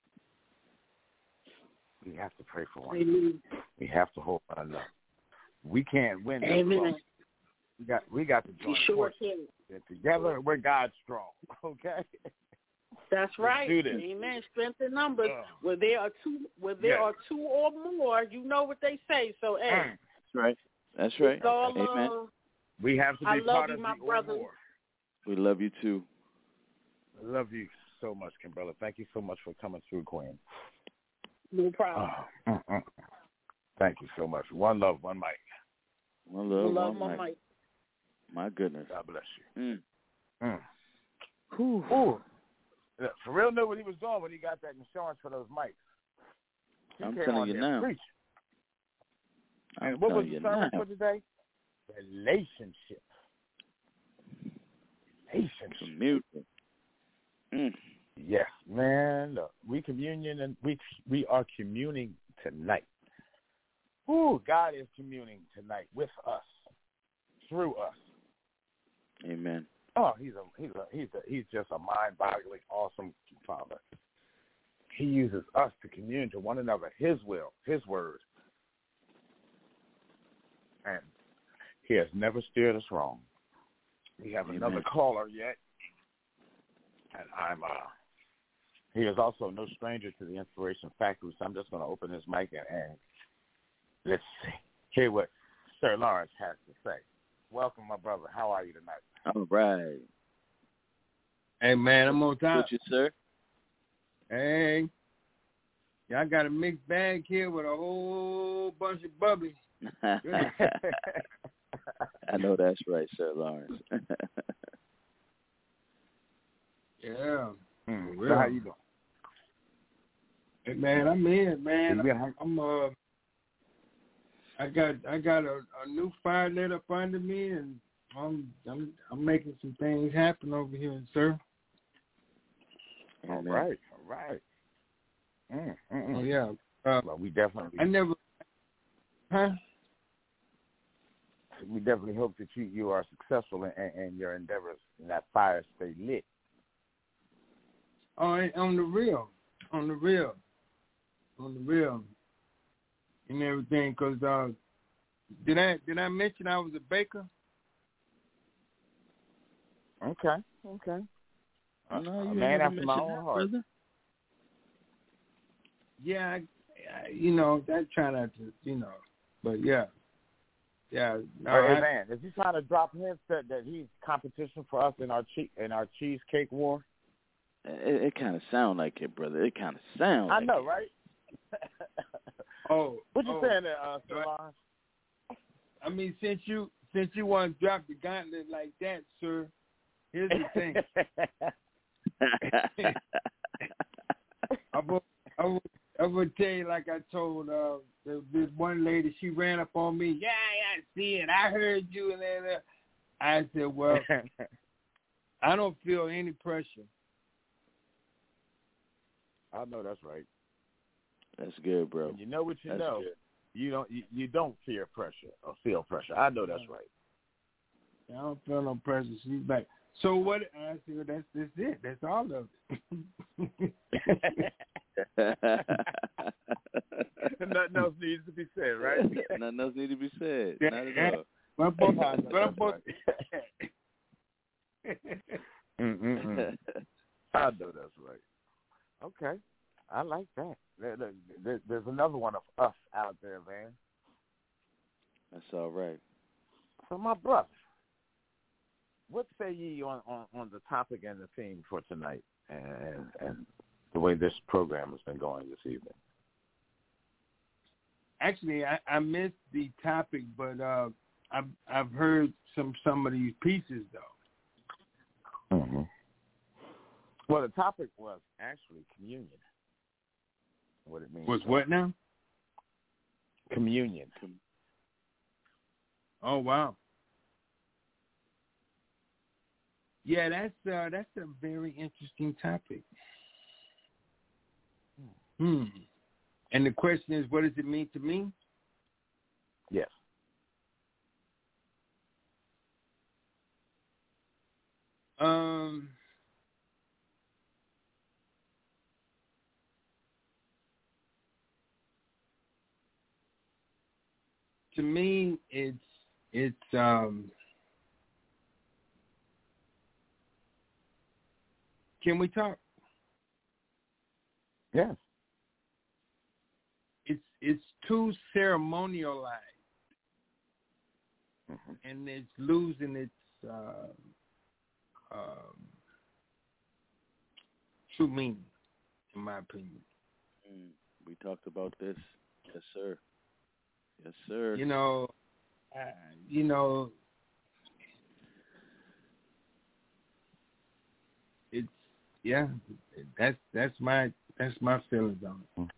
We have to pray for one another. We have to hold one another. We can't win this alone. We got to join forces. Together, we're God's strong. Okay. That's right. Amen. Strength in numbers. Where there are two or more, you know what they say. So, hey. That's right. Amen. We have to be part of my the brother. war. We love you too. I love you so much, Kimberly. Thank you so much for coming through, Queen. No problem. Thank you so much. One love, one mic. One love, one mic. My goodness. God bless you. Ooh. For real knew what he was doing when he got that insurance for those mics. I'm telling you now. And what was the sermon for today? Relationship. Communion. Yes, man. Look, we are communing tonight God is communing tonight with us, through us. Amen. Oh, he's just a mind-boggling, awesome Father. He uses us to commune to one another, His will, His word, and He has never steered us wrong. We have another caller yet, and he is also no stranger to the Inspiration Factory, so I'm just going to open his mic and let's hear what Sir Lawrence has to say. Welcome, my brother. How are you tonight? All right. Hey, man, I'm on top. Good, you, sir. Hey. Y'all got a mixed bag here with a whole bunch of bubbly. I know that's right, Sir Lawrence. Yeah. So how you doing? Hey, man, I'm in, man. I got a new fire lit up under me, and I'm making some things happen over here, sir. All right. Oh, yeah. Well, we definitely. We definitely hope that you are successful in your endeavors, and that fire stay lit. Oh, on the real, and everything. Cause did I mention I was a baker? Okay. I know you man never after my mentioned own that, heart. brother. Yeah, I try not to, but yeah. No, hey, man, is he trying to drop hints that he's competition for us in our cheesecake war? It kind of sound like it, brother. It kind of sound. I know, right? What you saying there, Sir Lawrence? I mean, since you want to drop the gauntlet like that, sir, here's the thing. I would tell you, like I told this one lady, she ran up on me. Yeah, I see it. I heard you. And then I said, well, I don't feel any pressure. I know that's right. That's good, bro. And you know what you that's know. Good. You don't fear pressure or feel pressure. I know that's right. I don't feel no pressure. She's back. So what? I said, well, that's it. That's all of it. Nothing else needs to be said, right? Nothing else needs to be said. Yeah. Not at all. I know that's right. Okay, I like that. There's another one of us out there, man. That's all right. So, my brother, what say ye on the topic and the theme for tonight, and the way this program has been going this evening? Actually, I missed the topic, but I've heard some of these pieces though. Mm-hmm. Well, the topic was actually communion. What it means was what now? Communion. Oh wow. Yeah, that's a very interesting topic. And the question is, what does it mean to me? Yes. To me, it's can we talk? Yes. It's too ceremonialized, and it's losing its true meaning, in my opinion. We talked about this, yes, sir. Yes, sir. It's that's my feelings on it.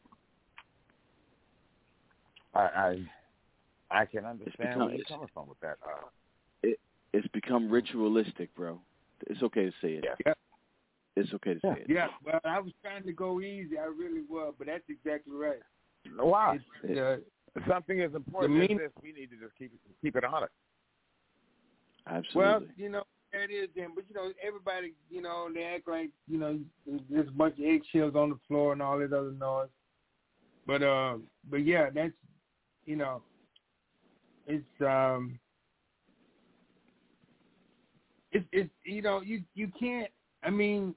I can understand where you're coming from with that. It's become ritualistic, bro. It's okay to say it. Yeah. It's okay to say it. Yeah, well, I was trying to go easy. I really was, but that's exactly right. Why? something as important as this, we need to just keep it honest. Absolutely. Well, it is then, but everybody, they act like, there's a bunch of eggshells on the floor and all that other noise. But yeah, that's, it's you can't. I mean,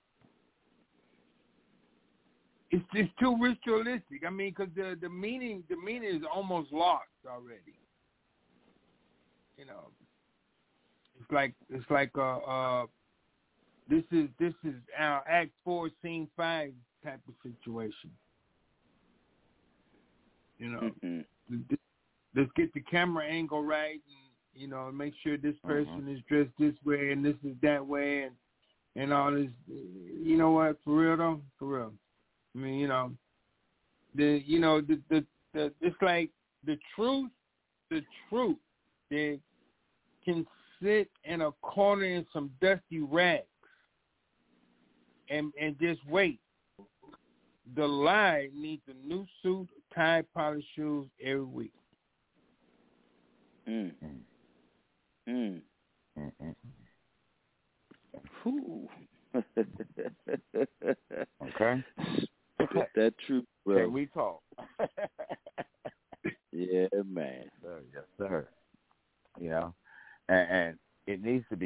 it's just too ritualistic. I mean, because the meaning is almost lost already. It's like this is our Act 4, Scene 5 type of situation. Let's get the camera angle right, and make sure this person is dressed this way and this is that way, and all this. You know what? For real though, for real. I mean, it's like the truth that can sit in a corner in some dusty rags and just wait. The lie needs a new suit, tie, polished shoes every week. Okay. Spit that truth, bro. Can we talk? Yeah, man. Yes, sir. And it needs to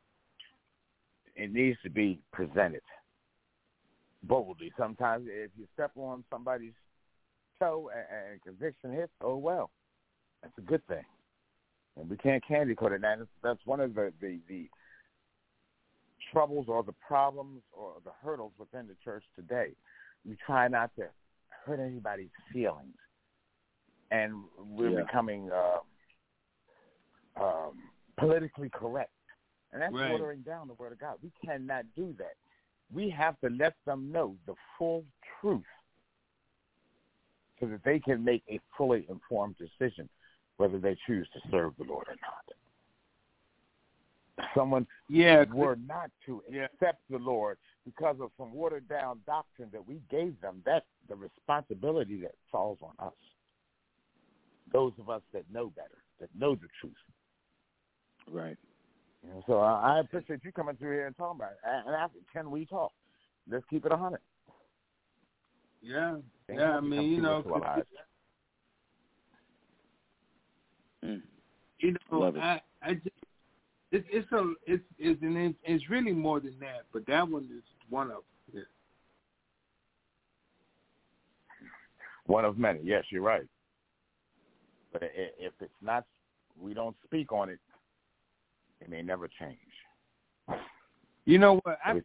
be presented boldly. Sometimes if you step on somebody's toe and conviction hits, oh well, that's a good thing. And we can't candy coat it. And that's one of the troubles or the problems or the hurdles within the church today. We try not to hurt anybody's feelings, and we're becoming politically correct, and that's watering down the Word of God. We cannot do that. We have to let them know the full truth so that they can make a fully informed decision whether they choose to serve the Lord or not. Someone were not to accept the Lord because of some watered-down doctrine that we gave them. That's the responsibility that falls on us, those of us that know better, that know the truth. Right. So I appreciate you coming through here and talking about it. And after, can we talk? Let's keep it 100. Yeah. I mean, Love it. I just, it's really more than that, but that one is one of them. One of many. Yes, you're right. But if it's not, we don't speak on it, it may never change. You know what? I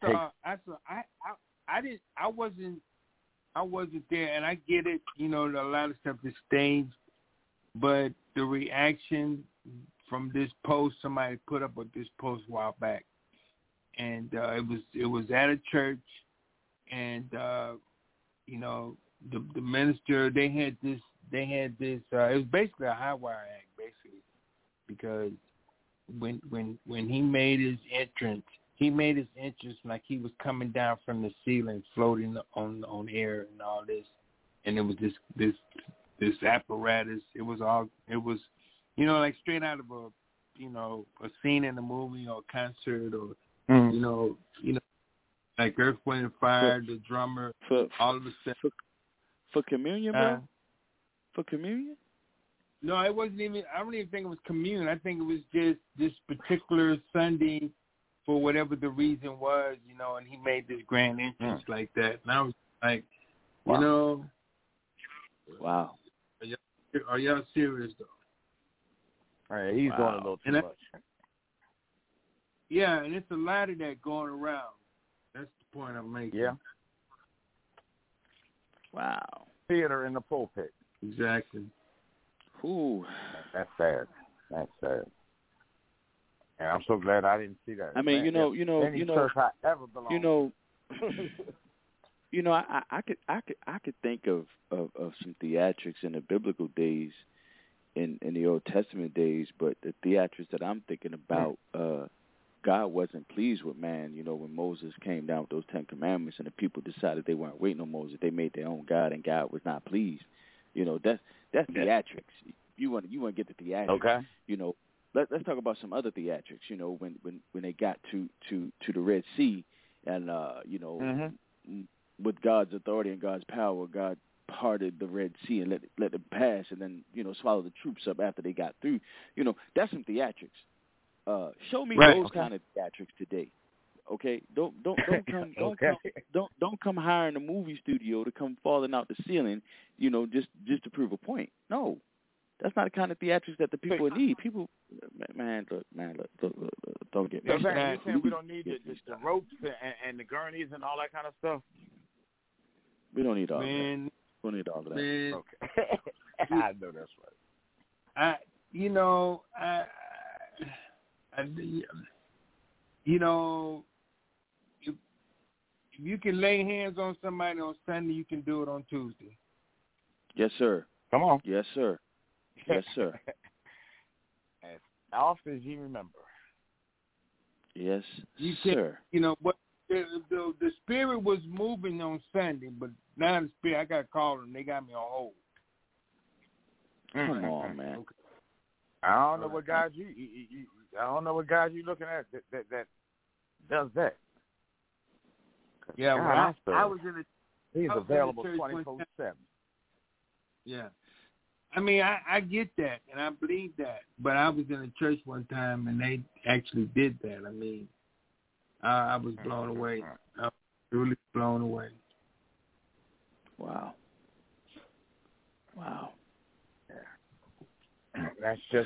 wasn't there, and I get it. A lot of stuff is staged, but the reaction from this post, somebody put up with this post a while back, and it was at a church, and the minister, they had this it was basically a high wire act, basically, because when he made his entrance like he was coming down from the ceiling, floating on air and all this, and it was this apparatus. It was like straight out of a scene in a movie or a concert or like Earth, Wind and Fire, the drummer, all of a sudden. For communion, bro? For communion? No, it wasn't even. I don't even think it was communion. I think it was just this particular Sunday, for whatever the reason was, and he made this grand entrance like that. And I was like, Wow. Are y'all serious though? All right, he's doing a little too much. Yeah, and it's a lot of that going around. That's the point I'm making. Yeah. Wow. Theater in the pulpit. Exactly. Ooh. That's sad. And I'm so glad I didn't see that. I mean, any church I ever belonged I could think of some theatrics in the biblical days, in the Old Testament days, but the theatrics that I'm thinking about, God wasn't pleased with man. When Moses came down with those 10 Commandments and the people decided they weren't waiting on Moses, they made their own God, and God was not pleased. You know, that's theatrics. You want to get the theatrics. Okay. You know, let's talk about some other theatrics. You know, when they got to the Red Sea, and you know, with God's authority and God's power, God parted the Red Sea and let them pass, and then, you know, swallow the troops up after they got through. You know, that's some theatrics. Show me those kind of theatrics today. Okay, don't come hiring a movie studio to come falling out the ceiling, you know, just to prove a point. No, that's not the kind of theatrics that the people need. People, man, look, don't get me. You're saying we don't need the ropes and the gurneys and all that kind of stuff. We don't need all that. We don't need all of that. Man. Okay, I know that's right. You know, if you can lay hands on somebody on Sunday, you can do it on Tuesday. Yes, sir. Come on. Yes, sir. Yes, sir. As often as you remember. Yes, sir. You know, but the spirit was moving on Sunday, but now the spirit, I got to call them. They got me on hold. Come on, man. Okay. I don't know what guys I don't know what guys you looking at that does that. Yeah, well, I was in a. He's available 24/7. Yeah, I mean, I get that and I believe that, but I was in a church one time and they actually did that. I mean, I was blown away. I was really blown away. Wow. Yeah. That's just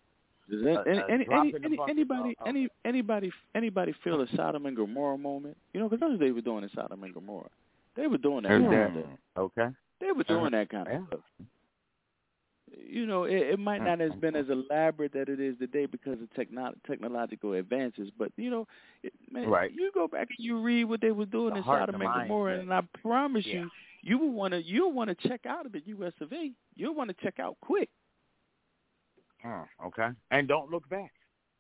anybody feel a Sodom and Gomorrah moment? You know, because that's what they were doing in Sodom and Gomorrah. They were doing that kind of stuff. Okay. They were doing that kind of stuff. You know, it might not have been as elaborate that it is today because of technological advances, but, you know, you go back and you read what they were doing in Sodom and Gomorrah, and I promise you'll want to check out of the U.S. of A. You'll want to check out quick. Okay. And don't look back.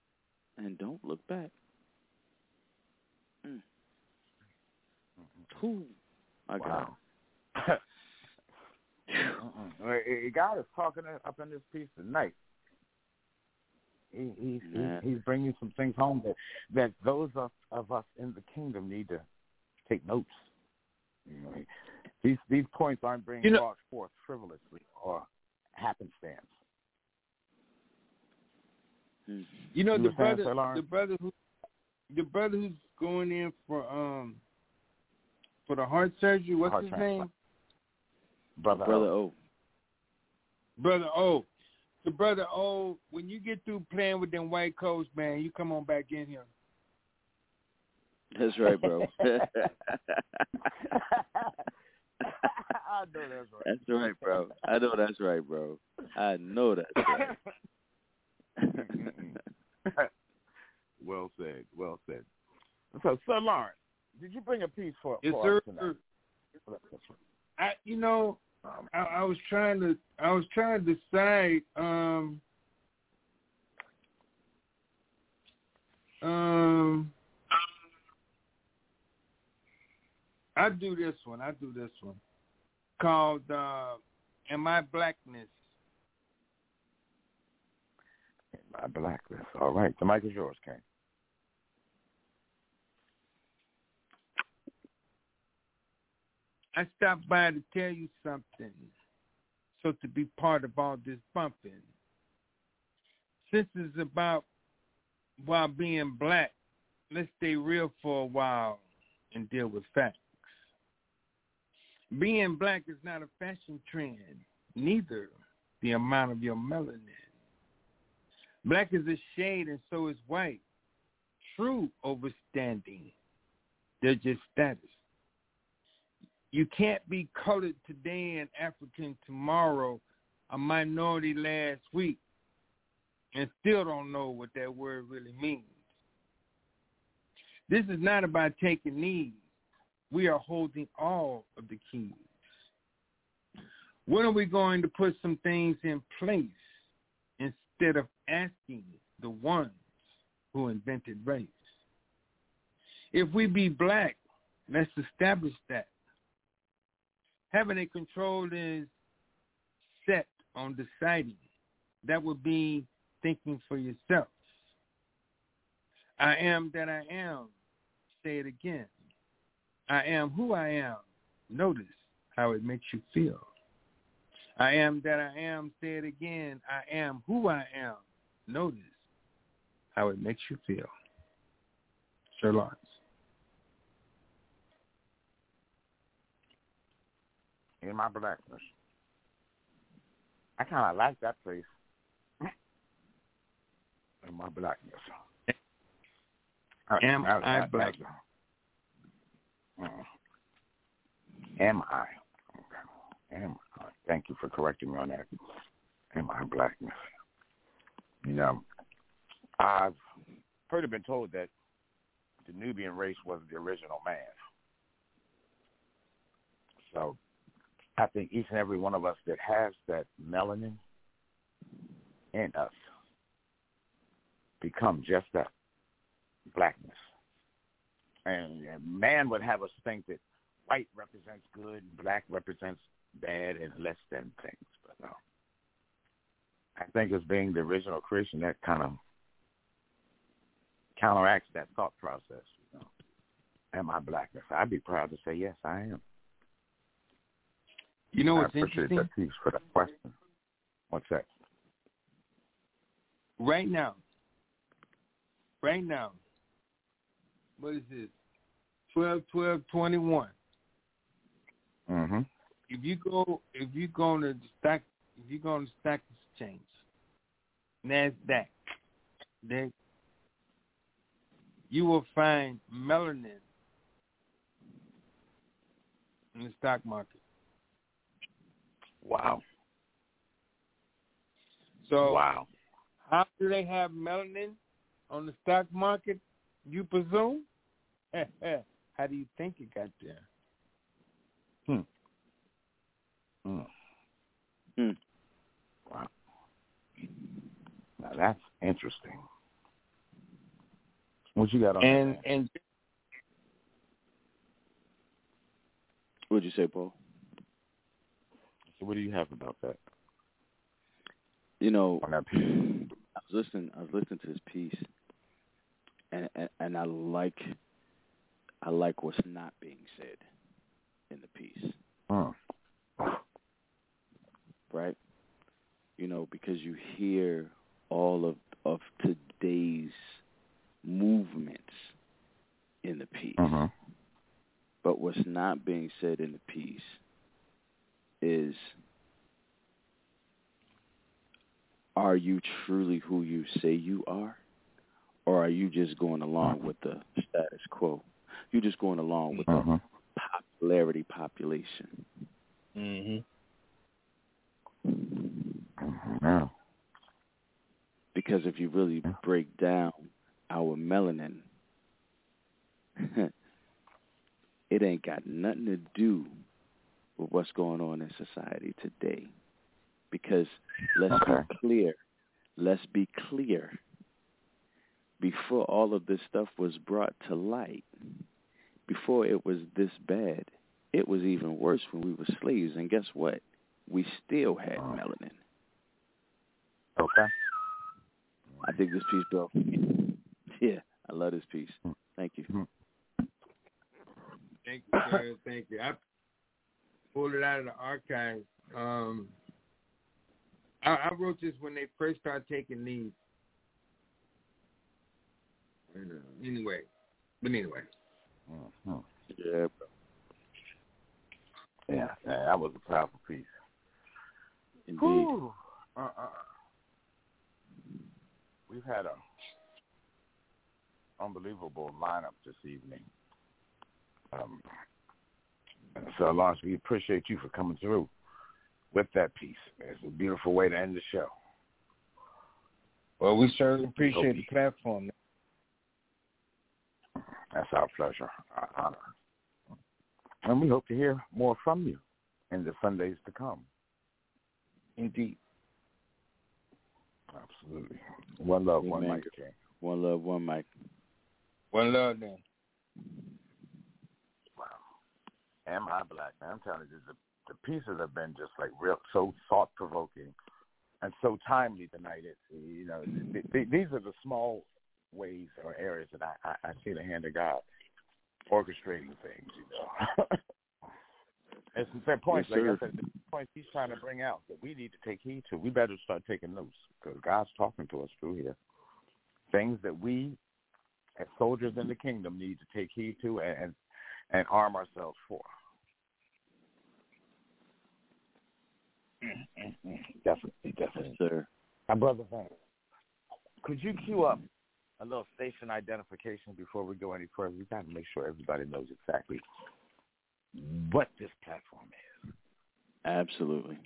Ooh, my God. God is talking up in this piece tonight. He's bringing some things home that those of us in the kingdom need to take notes. You know, these points aren't being brought forth frivolously or happenstance. You know, the brother who's going in for the heart surgery. What's his name? Brother O. Brother O. So Brother O, when you get through playing with them white coats, man, you come on back in here. That's right, bro. I know that's right. That's right, bro. I know that's right, bro. I know that's right. Well said. Well said. So, Sir Lawrence, did you bring a piece for us tonight? I was trying to decide. I do this one called "Am I Blackness?" My blackness. All right. The mic is yours, Ken. I stopped by to tell you something, so to be part of all this bumping. Since it's about while being black, let's stay real for a while and deal with facts. Being black is not a fashion trend, neither the amount of your melanin. Black is a shade and so is white. True overstanding. They're just status. You can't be colored today and African tomorrow, a minority last week, and still don't know what that word really means. This is not about taking knees. We are holding all of the keys. When are we going to put some things in place instead of asking the ones who invented race? If we be black, let's establish that. Having a control is set on deciding. That would be thinking for yourself. I am that I am. Say it again. I am who I am. Notice how it makes you feel. I am that I am. Say it again. I am who I am. Notice how it makes you feel. Sir Lawrence. In my blackness. I kind of like that place. In my blackness. Am I black? Am I? Okay. Am I? Thank you for correcting me on that. Am I blackness? You know, I've heard it been told that the Nubian race was the original man. So I think each and every one of us that has that melanin in us become just that, blackness. And man would have us think that white represents good and black represents bad and less than things. But no. I think as being the original creation, that kind of counteracts that thought process. You know? Am I blackness? I'd be proud to say, yes, I am. You know what's interesting? I appreciate that piece for that question. What's that? Right now, what is this? 12/12/21. Mm-hmm. If you go on the stock exchange, NASDAQ, then you will find melanin in the stock market. Wow. So wow. How do they have melanin on the stock market, you presume? How do you think it got there? Wow. Now that's interesting. What you got on that? And what'd you say, Paul? So what do you have about that? You know, on that piece? I was listening to this piece, and I like what's not being said in the piece. Right? You know, because you hear all of today's movements in the piece. But what's not being said in the piece is, are you truly who you say you are? Or are you just going along with the status quo? You're just going along with the popularity population. Because if you really break down our melanin, it ain't got nothing to do with what's going on in society today. Because let's be clear. Before all of this stuff was brought to light, before it was this bad, it was even worse when we were slaves. And guess what? We still had melanin. Okay. I dig this piece, bro. Yeah, I love this piece. Thank you. Thank you, sir. Thank you. I pulled it out of the archives. I wrote this when they first started taking these. Anyway. Yeah, bro. Yeah, that was a powerful piece. Indeed. We've had a unbelievable lineup this evening. So, Lawrence, we appreciate you for coming through with that piece. It's a beautiful way to end the show. Well, we certainly appreciate the platform. That's our pleasure, our honor. And we hope to hear more from you in the Sundays to come. Indeed. Absolutely. One love, Amen. one mic. One love, one mic. One love, then. Wow. Am I black? Man, I'm telling you, this is the pieces have been just like real, so thought-provoking and so timely tonight. These are the small ways or areas that I see the hand of God orchestrating things, And some fair points, yes, like I said, the points he's trying to bring out that we need to take heed to. We better start taking notes because God's talking to us through here. Things that we, as soldiers in the kingdom, need to take heed to and arm ourselves for. Definitely. Yes, sir. My brother Van, could you cue up a little station identification before we go any further? We got to make sure everybody knows exactly what this platform is. Absolutely.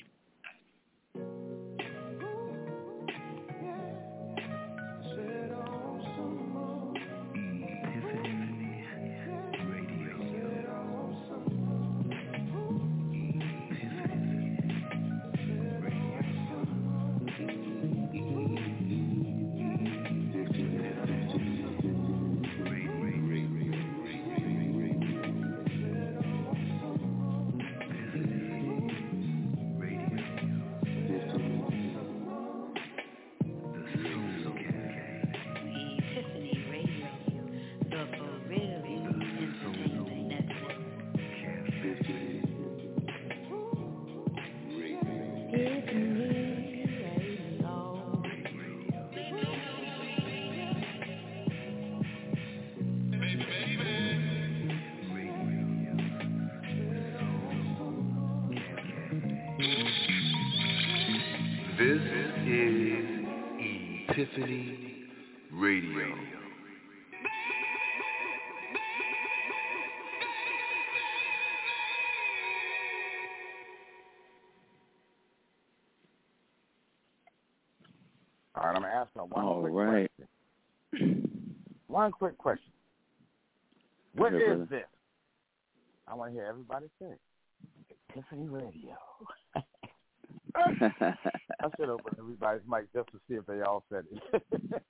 This is Epiphany Radio. All right, I'm going to ask one quick question. One quick question. What is this? I want to hear everybody say it. Epiphany Radio. I should open everybody's mic just to see if they all said it.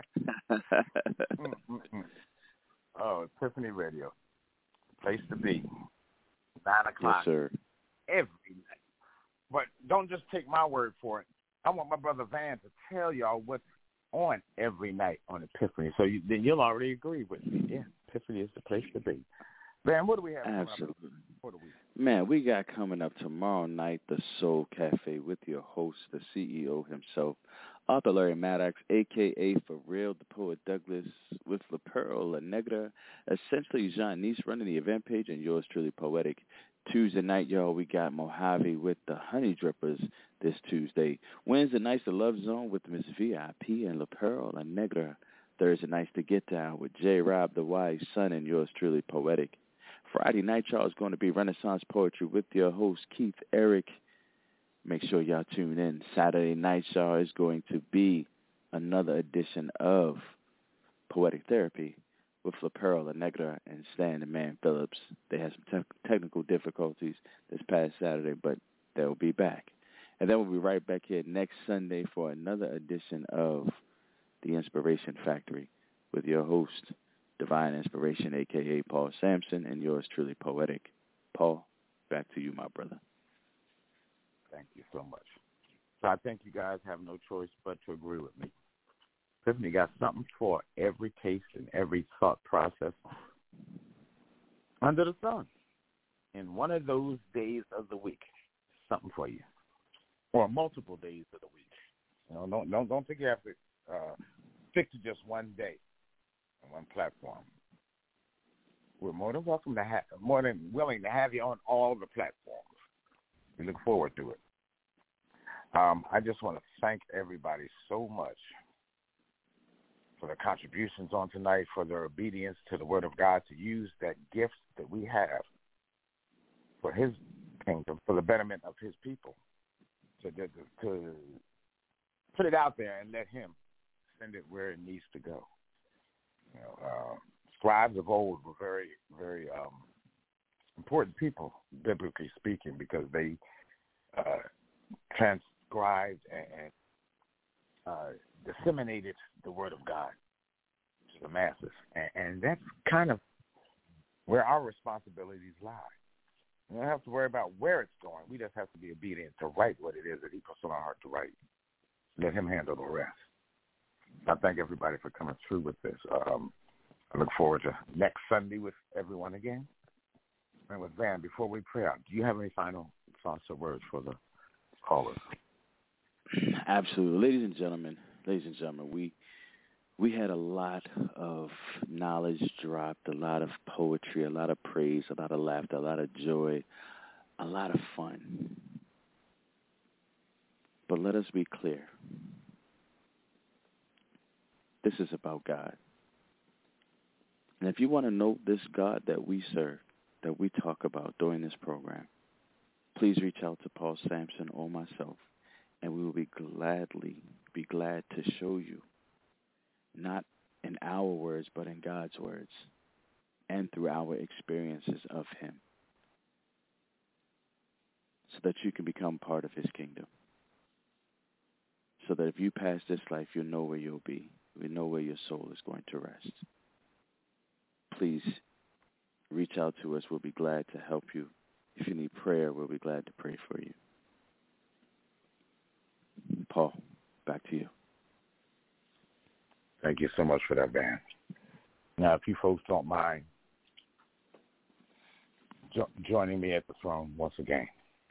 Oh, Epiphany Radio. Place to be. 9 o'clock. Yes, sir. Every night. But don't just take my word for it. I want my brother Van to tell y'all what's on every night on Epiphany. So then you'll already agree with me. Yeah, Epiphany is the place to be. Van, what do we have coming Absolutely. up for the week? Man, we got coming up tomorrow night the Soul Cafe with your host, the CEO himself, Arthur Larry Maddox, a.k.a. For Real, the Poet Douglas, with La Pearl, La Negra, essentially Janice running the event page, and yours truly, Poetic. Tuesday night, y'all, we got Mojave with the Honey Drippers this Tuesday. Wednesday nights, the Love Zone with Miss VIP and La Pearl, La Negra. Thursday nights, the Get Down with J. Rob, the Wise Son, and yours truly, Poetic. Friday night, y'all, is going to be Renaissance Poetry with your host, Keith Eric. Make sure y'all tune in. Saturday night, y'all, is going to be another edition of Poetic Therapy with La Pearl, La Negra, and Stan the Man Phillips. They had some technical difficulties this past Saturday, but they'll be back. And then we'll be right back here next Sunday for another edition of The Inspiration Factory with your host, Divine Inspiration, a.k.a. Paul Sampson, and yours truly, Poetic. Paul, back to you, my brother. Thank you so much. So I think you guys have no choice but to agree with me. Epiphany got something for every taste and every thought process under the sun. In one of those days of the week, something for you, or multiple days of the week. You know, don't think you have to stick to just one day on one platform. We're more than willing to have you on all the platforms. We look forward to it. I just want to thank everybody so much for their contributions on tonight, for their obedience to the Word of God, to use that gift that we have for His kingdom, for the betterment of His people, to put it out there and let Him send it where it needs to go. You know, scribes of old were very, very important people, biblically speaking, because they transcribed and disseminated the Word of God to the masses. And that's kind of where our responsibilities lie. We don't have to worry about where it's going. We just have to be obedient to write what it is that he puts on our heart to write. Let him handle the rest. I thank everybody for coming through with this. I look forward to next Sunday with everyone again. And with Van, before we pray out, do you have any final thoughts or words for the callers? Absolutely. Ladies and gentlemen, we had a lot of knowledge dropped, a lot of poetry, a lot of praise, a lot of laughter, a lot of joy, a lot of fun. But let us be clear. This is about God. And if you want to know this God that we serve, that we talk about during this program, please reach out to Paul Sampson or myself, and we will be glad to show you, not in our words, but in God's words, and through our experiences of him, so that you can become part of his kingdom. So that if you pass this life, you'll know where you'll be. We know where your soul is going to rest. Please reach out to us. We'll be glad to help you. If you need prayer, we'll be glad to pray for you. Paul, back to you. Thank you so much for that, Van. Now, if you folks don't mind joining me at the throne once again.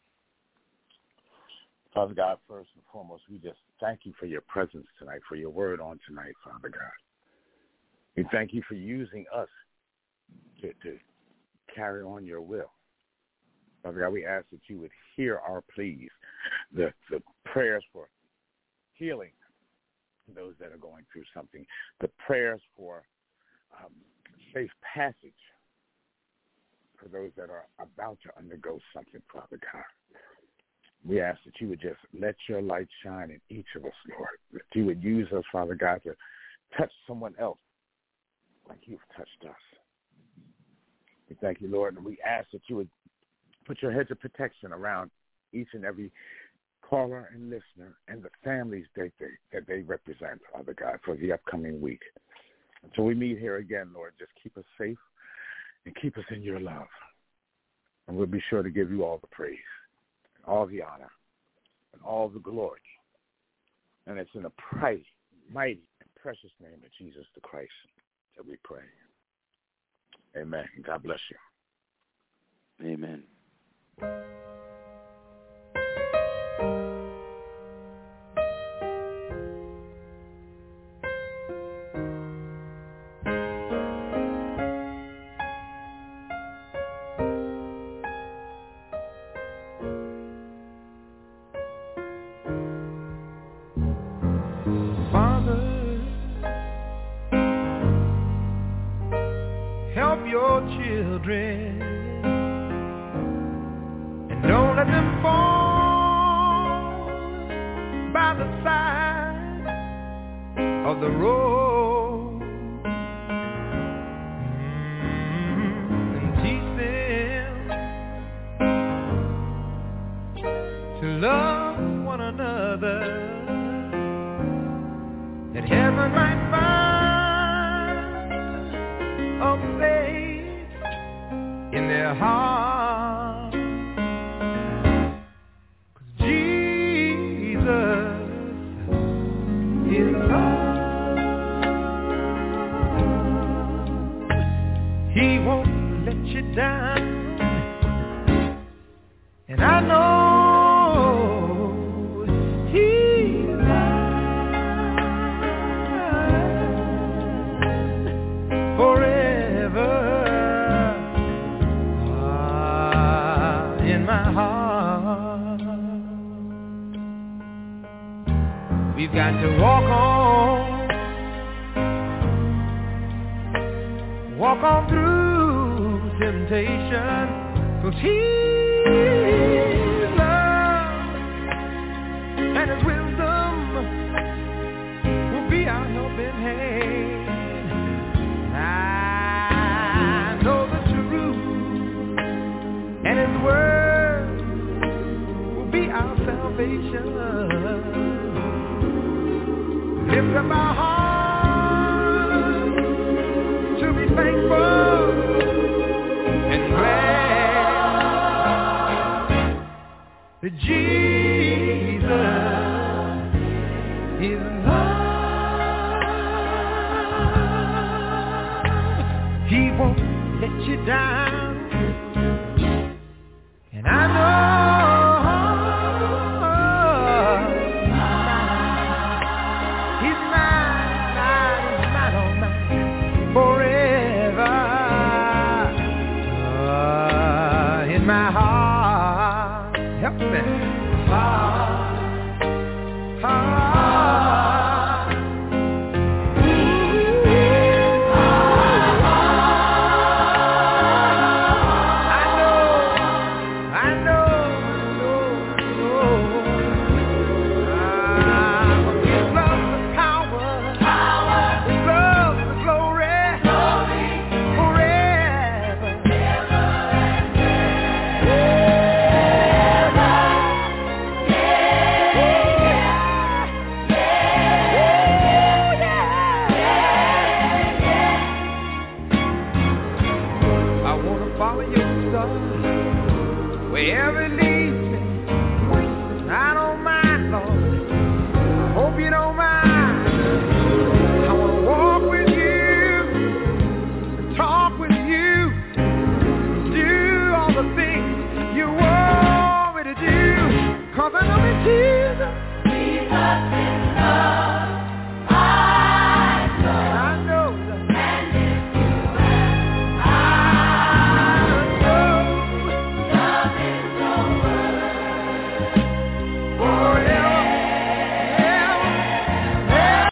Father God, first and foremost, we just thank you for your presence tonight, for your word on tonight, Father God. We thank you for using us to carry on your will. Father God, we ask that you would hear our pleas, the prayers for healing those that are going through something, the prayers for safe passage for those that are about to undergo something, Father God. We ask that you would just let your light shine in each of us, Lord, that you would use us, Father God, to touch someone else like you've touched us. We thank you, Lord, and we ask that you would put your hedge of protection around each and every caller and listener and the families that they represent, Father God, for the upcoming week. Until we meet here again, Lord, just keep us safe and keep us in your love. And we'll be sure to give you all the praise, and all the honor, and all the glory. And it's in the mighty, and precious name of Jesus the Christ that we pray. Amen. God bless you. Amen. won't let you down.